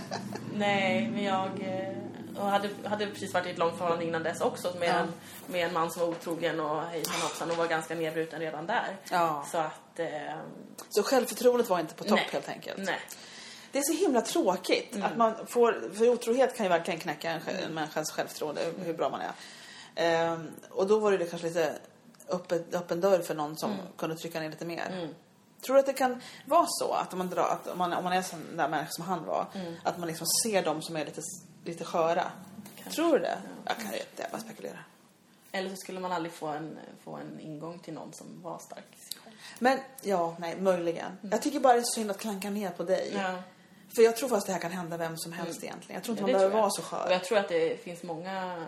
Nej, men jag eh, och hade, hade precis varit i ett långt förhållande innan dess också med, Ja. en, med en man som var otrogen och hejsan hoppsan och var ganska nedbruten redan där. Ja. Så att... Eh, Så självförtroendet var inte på topp nej, helt enkelt? Nej. Det är så himla tråkigt Mm. att man får... För otrohet kan ju verkligen knäcka en, en människans självförtroende, Mm. hur bra man är. Ehm, och då var det kanske lite öppen, öppen dörr för någon som Mm. kunde trycka ner lite mer. Mm. Tror du att det kan vara så att om man, drar, att om man, om man är sån där människa som han var, Mm. att man liksom ser dem som är lite, lite sköra? Kanske. Tror du det? Ja. Jag kan inte, jag bara spekulera. Eller så skulle man aldrig få en, få en ingång till någon som var stark i sig själv. Men, ja, nej, möjligen. Jag tycker bara det är så synd att klanka ner på dig. Ja. För jag tror fast det här kan hända vem som helst egentligen. Jag tror inte Ja, man det behöver tror jag. vara så skör. Och jag tror att det finns många,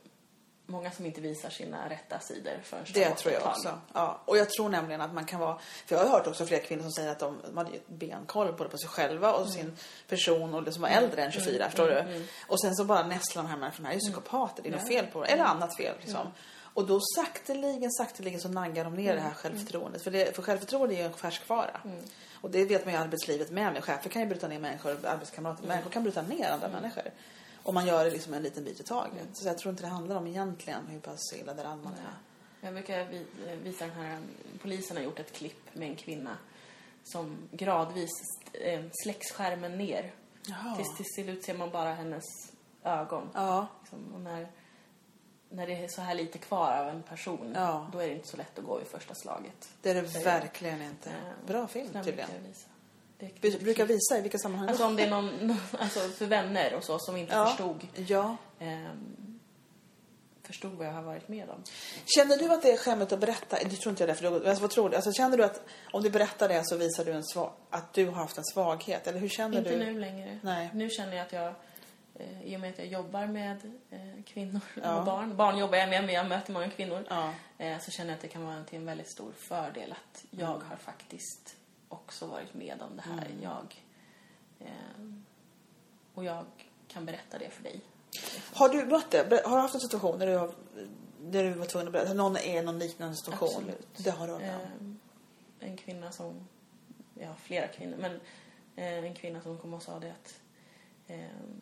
många som inte visar sina rätta sidor förrän Det de tror jag har fått också. tag. Ja. Och jag tror nämligen att man kan vara... För jag har hört också flera kvinnor som säger att de, de hade ju benkoll både på sig själva och sin person och det som var äldre än tjugofyra, Mm. förstår Mm. du? Mm. Och sen så bara nästlar de här människorna, är ju psykopater, det är något Ja. fel på det. Eller annat fel liksom. Mm. Och då sakteligen, sakteligen så naggar de ner det här självförtroendet. För, det, för självförtroende är ju en färskvara. Mm. Och det vet man ju i arbetslivet med. med. Chefer kan ju bryta ner människor, arbetskamrater. Människor kan bryta ner andra människor. Och man gör det liksom en liten bit i taget. Mm. Så jag tror inte det handlar om egentligen hur pass illa där man är. Jag brukar vi- visa den här... Polisen har gjort ett klipp med en kvinna som gradvis eh, släcks skärmen ner. Jaha. Tills till slut ser man bara hennes ögon. Ja. Liksom, och när, när det är så här lite kvar av en person, Ja. då är det inte så lätt att gå i första slaget. Det är det Säger verkligen inte. Eh, Bra film Den tydligen. brukar jag visa. Det är ett Vi klipp. brukar visa i vilka sammanhang. Alltså om det är någon, någon alltså för vänner och så som inte ja. förstod Ja. ehm, förstod vad jag har varit med om. Känner du att det är skämmigt att berätta? Du tror inte jag det, för du, alltså, vad tror du? Alltså, känner du att om du berättar det så visar du en svag, att du har haft en svaghet? Eller hur känner Inte du? nu längre. Nej. Nu känner jag att jag, eh, i och med att jag jobbar med eh, kvinnor Ja. och barn. Barn jobbar jag med, men jag möter många kvinnor. Ja. Eh, så känner jag att det kan vara till en väldigt stor fördel att jag har faktiskt också varit med om det här. Mm. Jag, eh, och jag kan berätta det för dig. Har du mött det? Har du haft en situation där du, har, där du var tvungen att berätta? Någon är någon liknande situation? Absolut. Det har du varit med om. Eh, en kvinna som, ja flera kvinnor, men eh, en kvinna som kom och sa det att eh,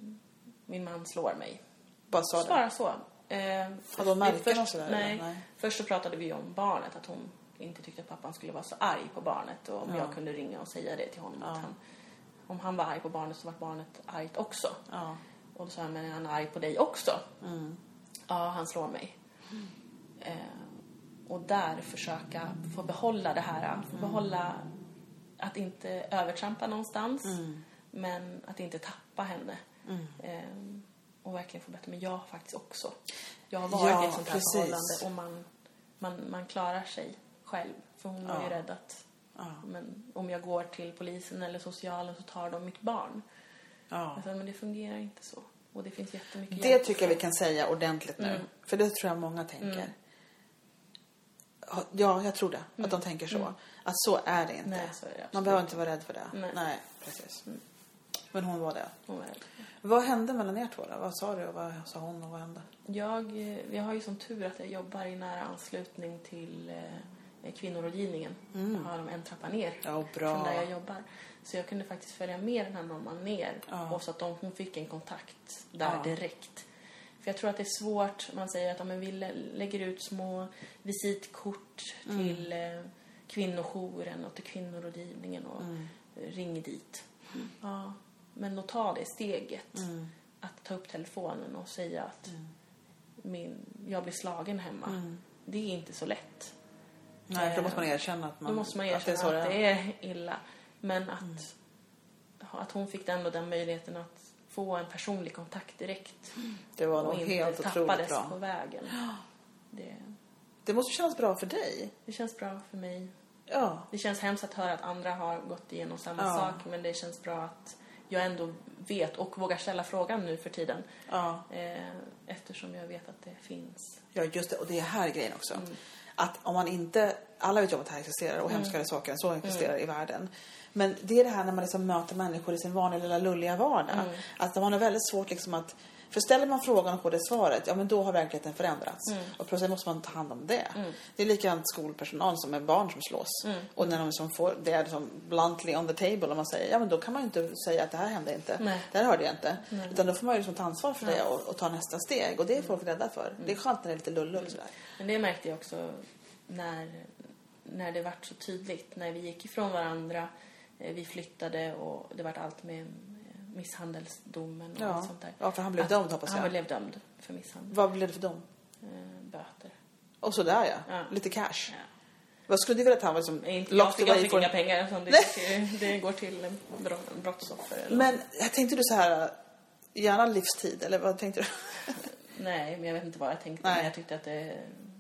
min man slår mig. Bara sa det? Bara så. Eh, Har de märken först, och sådär, nej, eller? Nej. Först så pratade vi om barnet, att hon inte tyckte att pappan skulle vara så arg på barnet. Och om Ja. jag kunde ringa och säga det till honom. Ja. Att han, om han var arg på barnet så var barnet argt också. Ja. Och då sa jag, men är han arg på dig också? Mm. Ja, han slår mig. Eh, och där försöka få behålla det här. Få behålla att inte övertrampa någonstans. Mm. Men att inte tappa henne. Mm. Eh, och verkligen få bättre. Men jag har faktiskt också. Jag har varit Ja, i ett sånt här precis. förhållande. Och man, man, man klarar sig själv. För hon var Ja. ju rädd att Ja. men om jag går till polisen eller socialen så tar de mitt barn. Ja. Alltså, men det fungerar inte så. Och det finns jättemycket Det hjälp. tycker jag vi kan säga ordentligt nu. Mm. För det tror jag många tänker. Mm. Ja, jag tror det. Att de tänker så. Mm. Att så är det inte. Nej, så är det absolut Man behöver inte vara rädd för det. Nej. precis. Mm. Men hon var det. Hon var rädd. Vad hände mellan er två då? Vad sa du och vad sa hon och vad hände? Jag, eh, jag har ju som tur att jag jobbar i nära anslutning till eh, kvinnorådgivningen. Mm. Jag har dem en trappa ner Ja, bra. från där jag jobbar. Så jag kunde faktiskt följa med den här mamman ner. Ja. Och så att de, hon fick en kontakt där Ja. direkt. För jag tror att det är svårt. Man säger att om man vill lägger ut små visitkort Mm. till eh, kvinnojouren och till kvinnorådgivningen och Mm. ring dit. Ja, men då ta det steget. Mm. Att ta upp telefonen och säga att Mm. min, jag blir slagen hemma. Mm. Det är inte så lätt. Nej, för då Eh, måste man erkänna att man... Då måste man att erkänna att så det är, illa. Men att, att hon fick ändå den möjligheten att få en personlig kontakt direkt. Det var Och nog inte helt otroligt tappades bra. på vägen. Det, Det måste kännas bra för dig. det känns bra för mig. Ja. Det känns hemskt att höra att andra har gått igenom samma Ja. sak. Men det känns bra att jag ändå vet och vågar ställa frågan nu för tiden. Ja. Eh, eftersom jag vet att det finns. Ja, just det. Och det är här grejen också. Mm. Att om man inte... Alla vet ju om att det här existerar och Mm. hemskare saker än så existerar i världen. Men det är det här när man liksom möter människor i sin vanliga lilla lulliga vardag. Mm. Att man har väldigt svårt liksom att... För ställer man frågan och får det svaret, ja men då har verkligheten förändrats. Mm. Och plötsligt måste man ta hand om det. Mm. Det är likadant skolpersonal som är barn som slås. Mm. Och när de som får det är liksom bluntly on the table och man säger, ja men då kan man ju inte säga att det här hände inte. Nej. Det här hörde jag inte. Nej. Utan då får man ju liksom ta ansvar för Ja. det och, och ta nästa steg. Och det är folk rädda för. Det är skönt när det är lite lullull sådär. Men det märkte jag också när, när det vart så tydligt. När vi gick ifrån varandra, eh, vi flyttade och det vart allt med eh, misshandelsdomen och Ja. allt sånt där. Ja, för han blev Att dömd hoppas jag. Han blev dömd för misshandel. Vad blev det för dom? Eh, böter. Och sådär ja. Ja. Lite cash. Ja. Vad skulle du vilja att han var liksom... Inte, jag fick, jag fick for- inga pengar. Utan det, går till, det går till en brott, brottsoffer. Eller Men jag tänkte du så här, gärna livstid, eller vad tänkte du? Nej, men jag vet inte vad jag tänkte. Nej. Men jag tyckte att det...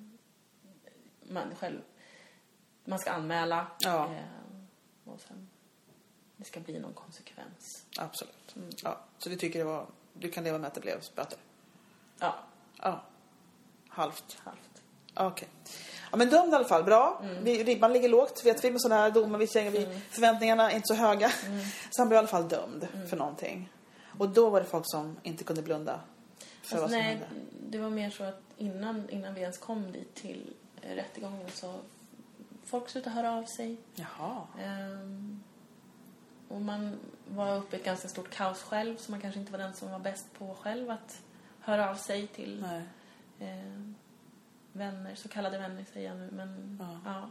Man själv... Man ska anmäla. Ja. Eh, och sen... Det ska bli någon konsekvens. Absolut. Mm. Ja, så du tycker det var... Du kan leva med att det blev böter? Ja, Ja. Halvt. halvt. Okej. Ja, men dömd i alla fall. Bra. Mm. Vi, ribban ligger lågt. Vet vi med sådana här domar. Vi säger vi Mm. förväntningarna är inte så höga. Mm. Så han blev i alla fall dömd Mm. för någonting. Och då var det folk som inte kunde blunda för Alltså, vad som nej, hände. det var mer så att innan, innan vi ens kom dit till eh, rättegången så folk slutade höra av sig. Jaha. Ehm, och man var uppe i ett ganska stort kaos själv, så man kanske inte var den som var bäst på själv att höra av sig till Nej. eh, vänner, så kallade vänner säger jag nu, men Ja. ja.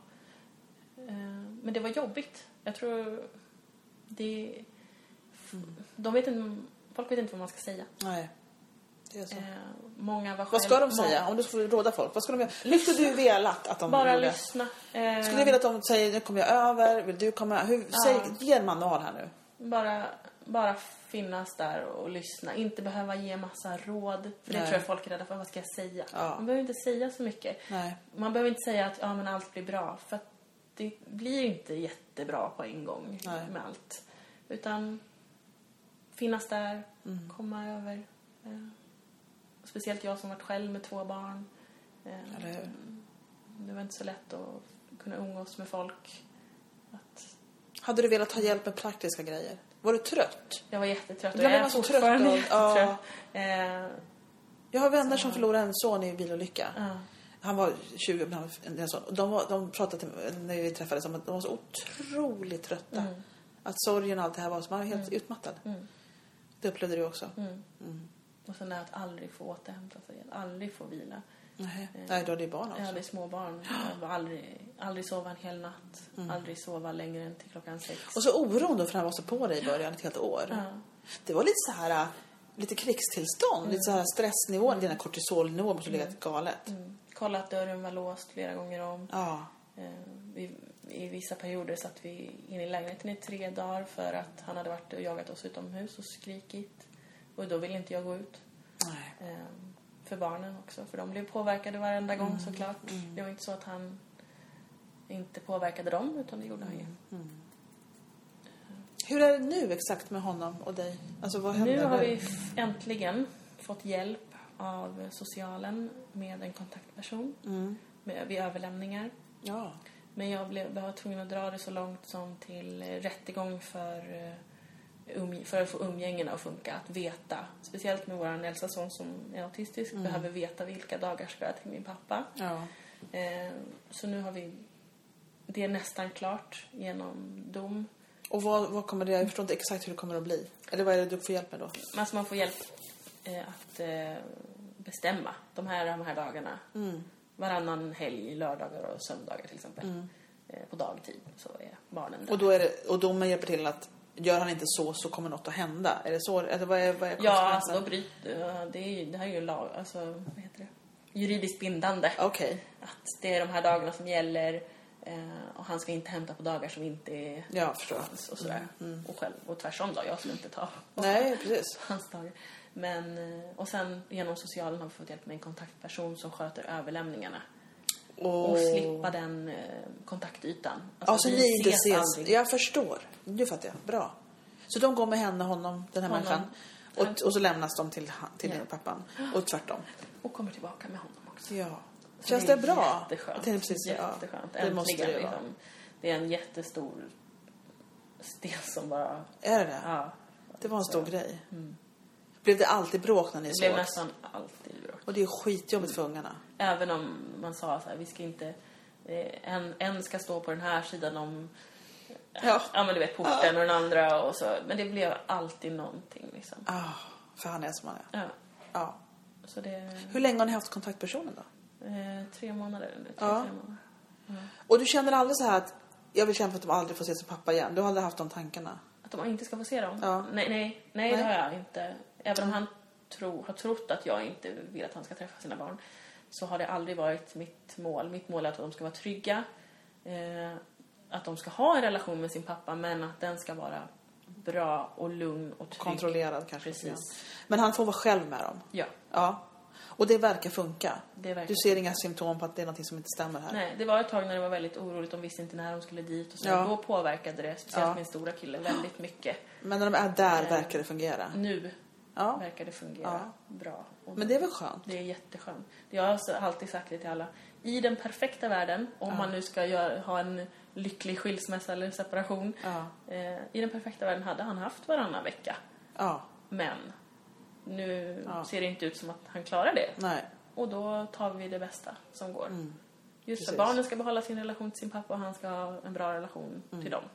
Ehm, men det var jobbigt. Jag tror det Mm. de vet inte, folk vet inte vad man ska säga. Nej. Det är så. Ehm, många var Vad ska själv- de säga? Om du skulle råda folk. Vad ska de göra? Hur skulle du velat att de Bara gjorde? lyssna. Ehm, Skulle du vilja att de säger, nu kommer jag över, vill du komma? Hur, Ja. säg, ge en manual här nu. Bara, bara finnas där och lyssna. Inte behöva ge massa råd. För det Nej. tror jag folk är rädda för. Vad ska jag säga? Ja. Man behöver inte säga så mycket. Nej. Man behöver inte säga att ja, men allt blir bra. För att det blir inte jättebra på en gång Nej. med allt. Utan finnas där, Mm. komma över. Eh, och speciellt jag som varit själv med två barn. Eh, Eller hur? det var inte så lätt att kunna umgås med folk. Att Hade du velat ha hjälp med praktiska grejer? Var du trött? jag var jättetrött och Ibland jag är är man så fortfarande trött och- jättetrött. Eh, Jag har vänner Så- som förlorade en son i bilolycka. ja. Han var tjugo, men han var en son. Och de, var, de pratade till, när vi träffades om att de var så otroligt trötta. Mm. Att sorgen och allt det här var så man var helt Mm. utmattad. Mm. Det upplevde du också. Mm. Mm. Och sen det här att aldrig få återhämta sig, att aldrig få vila. Nej. Eh, Nej, då är det barn också. Jag hade små barn. Jag var aldrig, aldrig sova en hel natt. Mm. Aldrig sova längre än till klockan sex. Och så oron då för han var så på dig i början, ett helt år. Ja. Det var lite så här, lite krigstillstånd, lite så här stressnivån, dina kortisolnivåer måste ha legat galet. Mm. Kolla att dörren var låst flera gånger om. Ja. Eh, vi, I vissa perioder satt vi inne i lägenheten i tre dagar för att han hade varit och jagat oss utomhus och skrikit. Och då ville inte jag gå ut. Nej. Eh, för barnen också. För de blev påverkade varenda gång Mm. såklart. Mm. Det var inte så att han inte påverkade dem, utan det gjorde han ju. Mm. Hur är det nu exakt med honom och dig? Alltså vad händer? Nu har vi f- äntligen fått hjälp av socialen med en kontaktperson Mm. med, vid överlämningar. Ja. Men jag blev, jag var tvungen att dra det så långt som till eh, rättegång för, eh, um, för att få umgängena att funka. Att veta, speciellt med vår äldsta son som är autistisk, Mm. behöver veta vilka dagar ska jag till min pappa. Ja. Eh, så nu har vi, det är nästan klart genom dom. Och vad, vad kommer det, jag förstår inte exakt hur det kommer att bli. Eller vad är det du får hjälp med då? Alltså man får hjälp eh, att eh, bestämma de här, de här dagarna. Mm. Varannan helg, lördagar och söndagar till exempel. Mm. Eh, på dagtid så är barnen där. Och då är det, och domen hjälper till att gör han inte så så kommer något att hända. Är det så? Eller vad är, vad är Ja, konsekvensen? alltså då bryter, det, är ju, det här är ju lag, alltså vad heter det? Juridiskt bindande. Okej. Att det är de här dagarna som gäller eh, och han ska inte hämta på dagar som inte är Ja, jag förstår. hans och sådär. Mm, mm. Och själv, och tvärsom då, jag skulle inte ta Nej, precis. hans dagar. Men, eh, och sen genom socialen har vi fått hjälp med en kontaktperson som sköter överlämningarna. Och, Och slippa den eh, kontaktytan. Alltså vi ni inte ses. aldrig. Jag förstår. Nu fattar jag. Bra. Så de går med henne, honom, den här Honom. människan. Och, och så lämnas de till, till Ja. pappan. Och tvärtom. Och kommer tillbaka med honom också. Ja. Så Känns det, är bra? Jätteskönt. Jag tänkte precis, ja. Jätteskönt. Det måste Äntligen, det vara. liksom. Det är en jättestor sten som bara... Är det det? Ja. Det var en stor Så. grej. Mm. Blev det alltid bråk när ni Det sågs? blev nästan alltid bråk. Och det är skitjobbigt för ungarna. Även om man sa så här, vi ska inte... Eh, en, en ska stå på den här sidan om... Ja. Ja, men du vet, porten Ja. och den andra och så. Men det blev alltid någonting liksom. Ah, för han är som han är. Ja. Ja. Så det... Hur länge har ni haft kontaktpersonen då? Eh, tre månader nu. Tre, Ja. tre månader. Ja. Och du känner aldrig så här att jag vill känna för att de aldrig får se sin pappa igen. Du har aldrig haft de tankarna? Att de inte ska få se dem? Ja. Nej, nej, nej, det har jag inte. Även om han tro, har trott att jag inte vill att han ska träffa sina barn, så har det aldrig varit mitt mål. Mitt mål är att de ska vara trygga. Eh, att de ska ha en relation med sin pappa, men att den ska vara bra och lugn och trygg. Kontrollerad kanske. Precis. Ja. Men han får vara själv med dem? Ja, Ja. Och det verkar funka? det verkar. Du ser inga symptom på att det är något som inte stämmer här? Nej, det var ett tag när det var väldigt oroligt. De visste inte när de skulle dit och så. Ja. Då påverkade det, speciellt Ja. min stora kille, väldigt mycket. Men när de är där Eh, verkar det fungera? Nu Ja. verkar det fungera Ja. bra. Och Men det är väl skönt? Det är jätteskönt. Jag har alltså alltid sagt det till alla. I den perfekta världen, om Ja. man nu ska göra, ha en lycklig skilsmässa eller separation. Ja. Eh, I den perfekta världen hade han haft varannan vecka. Ja. Men nu Ja. ser det inte ut som att han klarar det. Nej. Och då tar vi det bästa som går. Mm. Just Precis. att barnen ska behålla sin relation till sin pappa och han ska ha en bra relation till dem.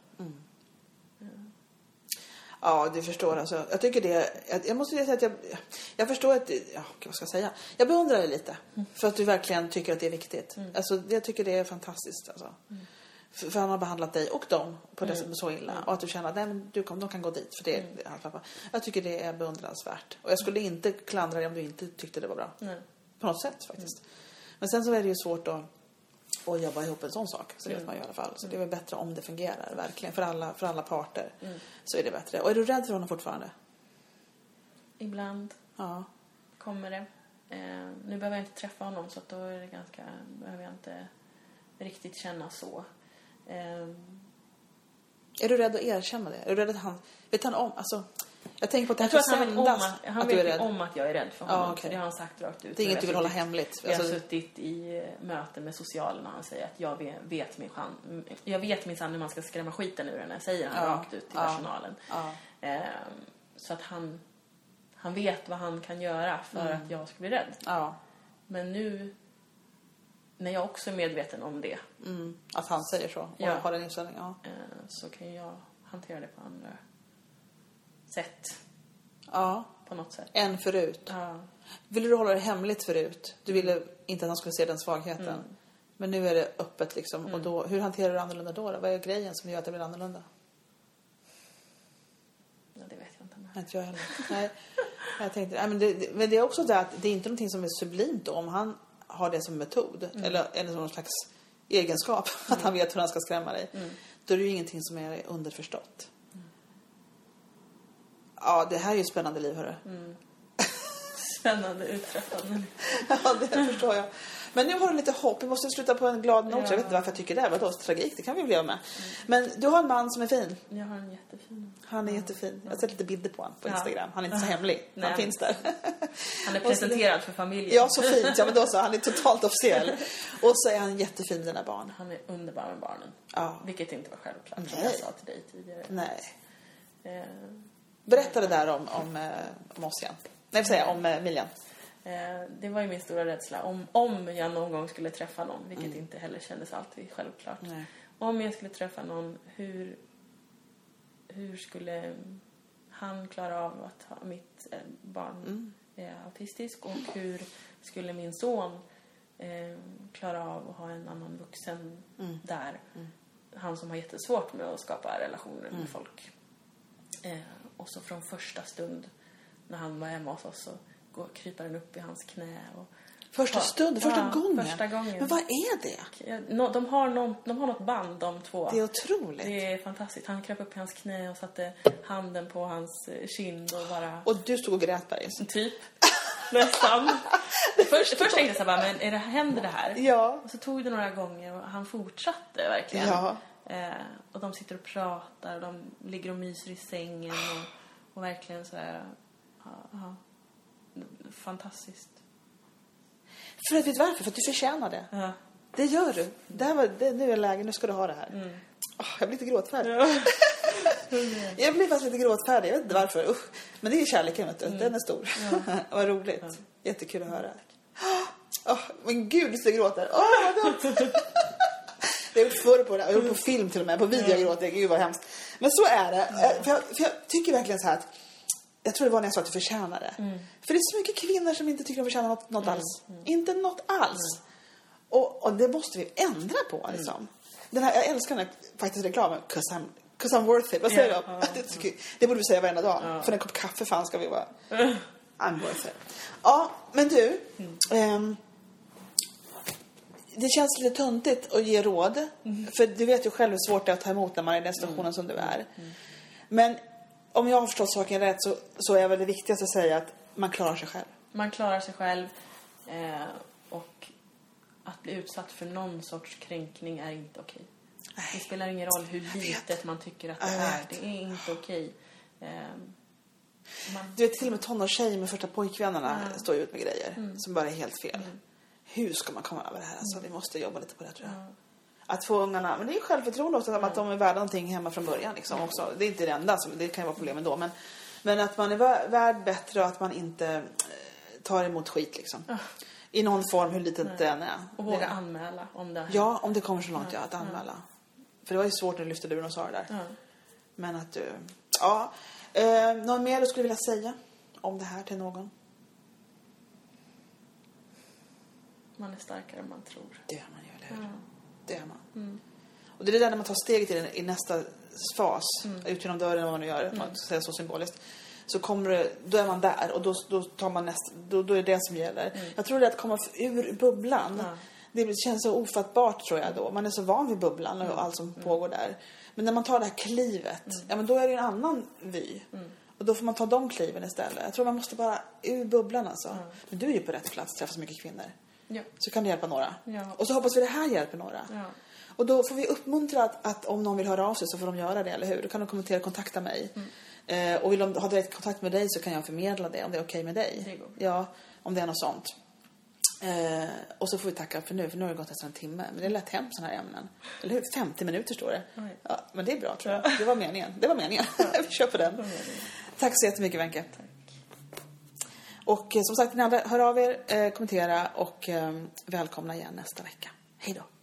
Ja, du förstår alltså. Jag tycker det... Jag, jag måste säga att jag... Jag förstår att... Ja, vad ska jag säga? Jag beundrar dig lite. Mm. För att du verkligen tycker att det är viktigt. Mm. Alltså, jag tycker det är fantastiskt. Alltså. Mm. För, för han har behandlat dig och dem på det Mm. så illa. Mm. Och att du känner att nej, men du kan, de kan gå dit. För det är Mm. hans pappa. Jag tycker det är beundransvärt. Och jag skulle inte klandra dig om du inte tyckte det var bra. Mm. På något sätt faktiskt. Mm. Men sen så är det ju svårt att... och jobba ihop en sån sak. Så det vet Mm. man ju i alla fall. Så det är väl bättre om det fungerar. Verkligen. För alla, för alla parter. Mm. Så är det bättre. Och är du rädd för honom fortfarande? Ibland Ja. kommer det. Eh, nu behöver jag inte träffa honom, så att då är det ganska, behöver jag inte riktigt känna så. Eh, Är du rädd att erkänna det? Är du rädd att han... Vet han om... Alltså, jag tänker på att det jag tror att här han vet, om sändas. att, han att du är vet rädd. om att jag är rädd för honom. Ja, okej. För det har han sagt rakt ut. Det är inget Vi du vill har hålla suttit- hemligt. Vi har Alltså, suttit i möten med socialen och han säger att jag vet, vet min chan, jag vet minsann hur man ska skrämma skiten ur henne, säger han Ja. rakt ut till Ja. personalen. ja. Eh, så att han, han vet vad han kan göra för Mm. att jag ska bli rädd. Ja. Men nu, när jag också är medveten om det, Mm. Att han säger så. Och Ja. har den inställningen. Ja. eh, så kan jag hantera det på andra sätt. Ja. På något sätt. Än förut. Ja. Ville du hålla det hemligt förut? Du ville inte att han skulle se den svagheten. Mm. Men nu är det öppet liksom. Mm. Och då, hur hanterar du annorlunda då, då? Vad är grejen som gör att det blir annorlunda? Ja, det vet jag inte. Nej, inte jag heller. Nej. Jag tänkte, nej, men, det, det, men det är också det att det är inte någonting som är sublimt då, om han har det som metod. Mm. Eller, eller som någon slags egenskap. Att han vet hur han ska skrämma dig. Mm. Då är det ju ingenting som är underförstått. Ja, det här är ju ett spännande liv, hörru. Mm. Spännande utträffande. Ja, det förstår jag. Men nu har du lite hopp. Vi måste sluta på en glad not. Ja. Jag vet inte varför jag tycker det är. Vadå, tragik? Det kan vi ju leva med. Men du har en man som är fin. Jag har en jättefin. Han är jättefin. Jag har sett lite bilder på honom på Ja. Instagram. Han är inte så hemlig. Han Nej. finns där. Han är Och så- presenterad för familjen. Ja, så fint. Ja, men då så. Han är totalt officiell. Och så är han jättefin med dina barn. Han är underbar med barnen. Ja. Vilket inte var självklart, som Nej. jag sa till dig tidigare. Nej. Eh, Berätta det där om, om, eh, om oss igen. Nej, jag vill säga om eh, Miljan. eh, det var ju min stora rädsla. Om, om jag någon gång skulle träffa någon, vilket Mm. inte heller kändes alltid självklart. Nej. Om jag skulle träffa någon, hur, hur skulle han klara av att ha mitt eh, barn Mm. är autistisk? Och hur skulle min son eh, klara av att ha en annan vuxen Mm. där? Mm. Han som har jättesvårt med att skapa relationer Mm. med folk. Eh, och så från första stund när han var hemma hos oss så går, kryper han upp i hans knä. Och, Första Ja. stund, första Ja, gången. första gången. Men vad är det? Ja, nå- de, har någon, de har något band, de två. Det är otroligt. Det är fantastiskt. Han kröp upp i hans knä och satte handen på hans eh, kind och bara... Och du stod och grät, Bergis. Typ. Nästan. först, först tänkte jag så här, bara, men är det, händer det här? Ja. Och så tog det några gånger och han fortsatte verkligen. Ja. Eh, och de sitter och pratar och de ligger och myser i sängen och, och verkligen så här, ja, ja, fantastiskt. För att vet du varför? För att du förtjänar det. Ja. Det gör du. Det här var, det, nu är läge, nu ska du ha det här. Mm. Oh, jag blir lite gråtfärdig. Ja. Jag blir faktiskt lite gråtfärdig, jag vet inte varför. Usch. Men det är kärleken, vet du. Mm. Den är stor. Ja. Vad roligt. Ja. Jättekul att höra. Oh, men gud, du gråter. Åh, oh, vad gott. Jag har gjort förr på det. Jag har gjort på film till och med. På video jag gråter. Gud vad hemskt. Men så är det. Mm. För, jag, för jag tycker verkligen så här att jag tror det var när jag sa att du förtjänar det. Mm. För det är så mycket kvinnor som inte tycker de förtjänar något, något mm. alls. Mm. Inte något alls. Mm. Och, och det måste vi ändra på liksom. Mm. Den här, jag älskar den här faktiskt reklamen. Cause I'm, cause I'm worth it. Vad säger yeah. de? Uh, det, uh. det borde vi säga varenda dag. Uh. För en kopp kaffe fan ska vi vara. Uh. I'm worth it. Ja, men du. Mm. Um, det känns lite töntigt att ge råd. Mm. För du vet ju själv hur svårt det är att ta emot när man är i den situationen mm. som du är. Mm. Men om jag har förstått saken rätt så, så är väl det viktigaste att säga att man klarar sig själv. Man klarar sig själv. Eh, och att bli utsatt för någon sorts kränkning är inte okej. Nej. Det spelar ingen roll hur litet man tycker att det är. Det är inte okej. Eh, man... Du vet till och med tonårstjejer med första pojkvännerna mm. står ut med grejer mm. som bara är helt fel. Mm. Hur ska man komma över det här? Alltså, mm. vi måste jobba lite på det, tror jag. Mm. Att få ungarna, men det är ju självförtroende också, mm. att de är värda någonting hemma från början liksom, mm. också. Det är inte det enda, som, det kan ju vara problem ändå, men, men att man är värd bättre och att man inte eh, tar emot skit liksom. Mm. I någon form, hur litet mm. det än är. Och våga anmäla om det. Ja, om det kommer så långt, ja, att anmäla. Mm. För det var ju svårt när du lyfte luren och sa det där. Mm. Men att du, ja. Eh, någon mer du skulle vilja säga om det här till någon? Man är starkare än man tror. Det gör man ju, eller hur? Mm. Det gör man. Mm. Och det är det där när man tar steget i, i nästa fas. Mm. Ut genom dörren, vad man nu gör. Mm. Man säger så symboliskt. Så kommer det, då är man där. Och då, då tar man nästa, då, då är det det som gäller. Mm. Jag tror det är att komma ur bubblan. Mm. Det känns så ofattbart, tror jag då. Man är så van vid bubblan och mm. allt som mm. pågår där. Men när man tar det här klivet, mm. ja, men då är det en annan vy. Mm. Och då får man ta de kliven istället. Jag tror man måste bara ur bubblan alltså. Mm. Men du är ju på rätt plats, träffar så mycket kvinnor. Ja. Så kan det hjälpa några. Ja. Och så hoppas vi det här hjälper några. Ja. Och då får vi uppmuntra att, att om någon vill höra av sig så får de göra det, eller hur? Då kan de kommentera, kontakta mig. Mm. Eh, och vill de ha direkt kontakt med dig så kan jag förmedla det om det är okej med dig. Ja, om det är något sånt. Eh, och så får vi tacka för nu, för nu har det gått nästan en timme. Men det är lätt hem sådana här ämnen. Eller hur? femtio minuter står det. Ja, men det är bra, tror jag. Det var meningen. Det var meningen. Vi kör på den. Tack så jättemycket, Wenche. Tack. Och eh, som sagt, ni andra, hör av er, eh, kommentera och eh, välkomna igen nästa vecka. Hej då.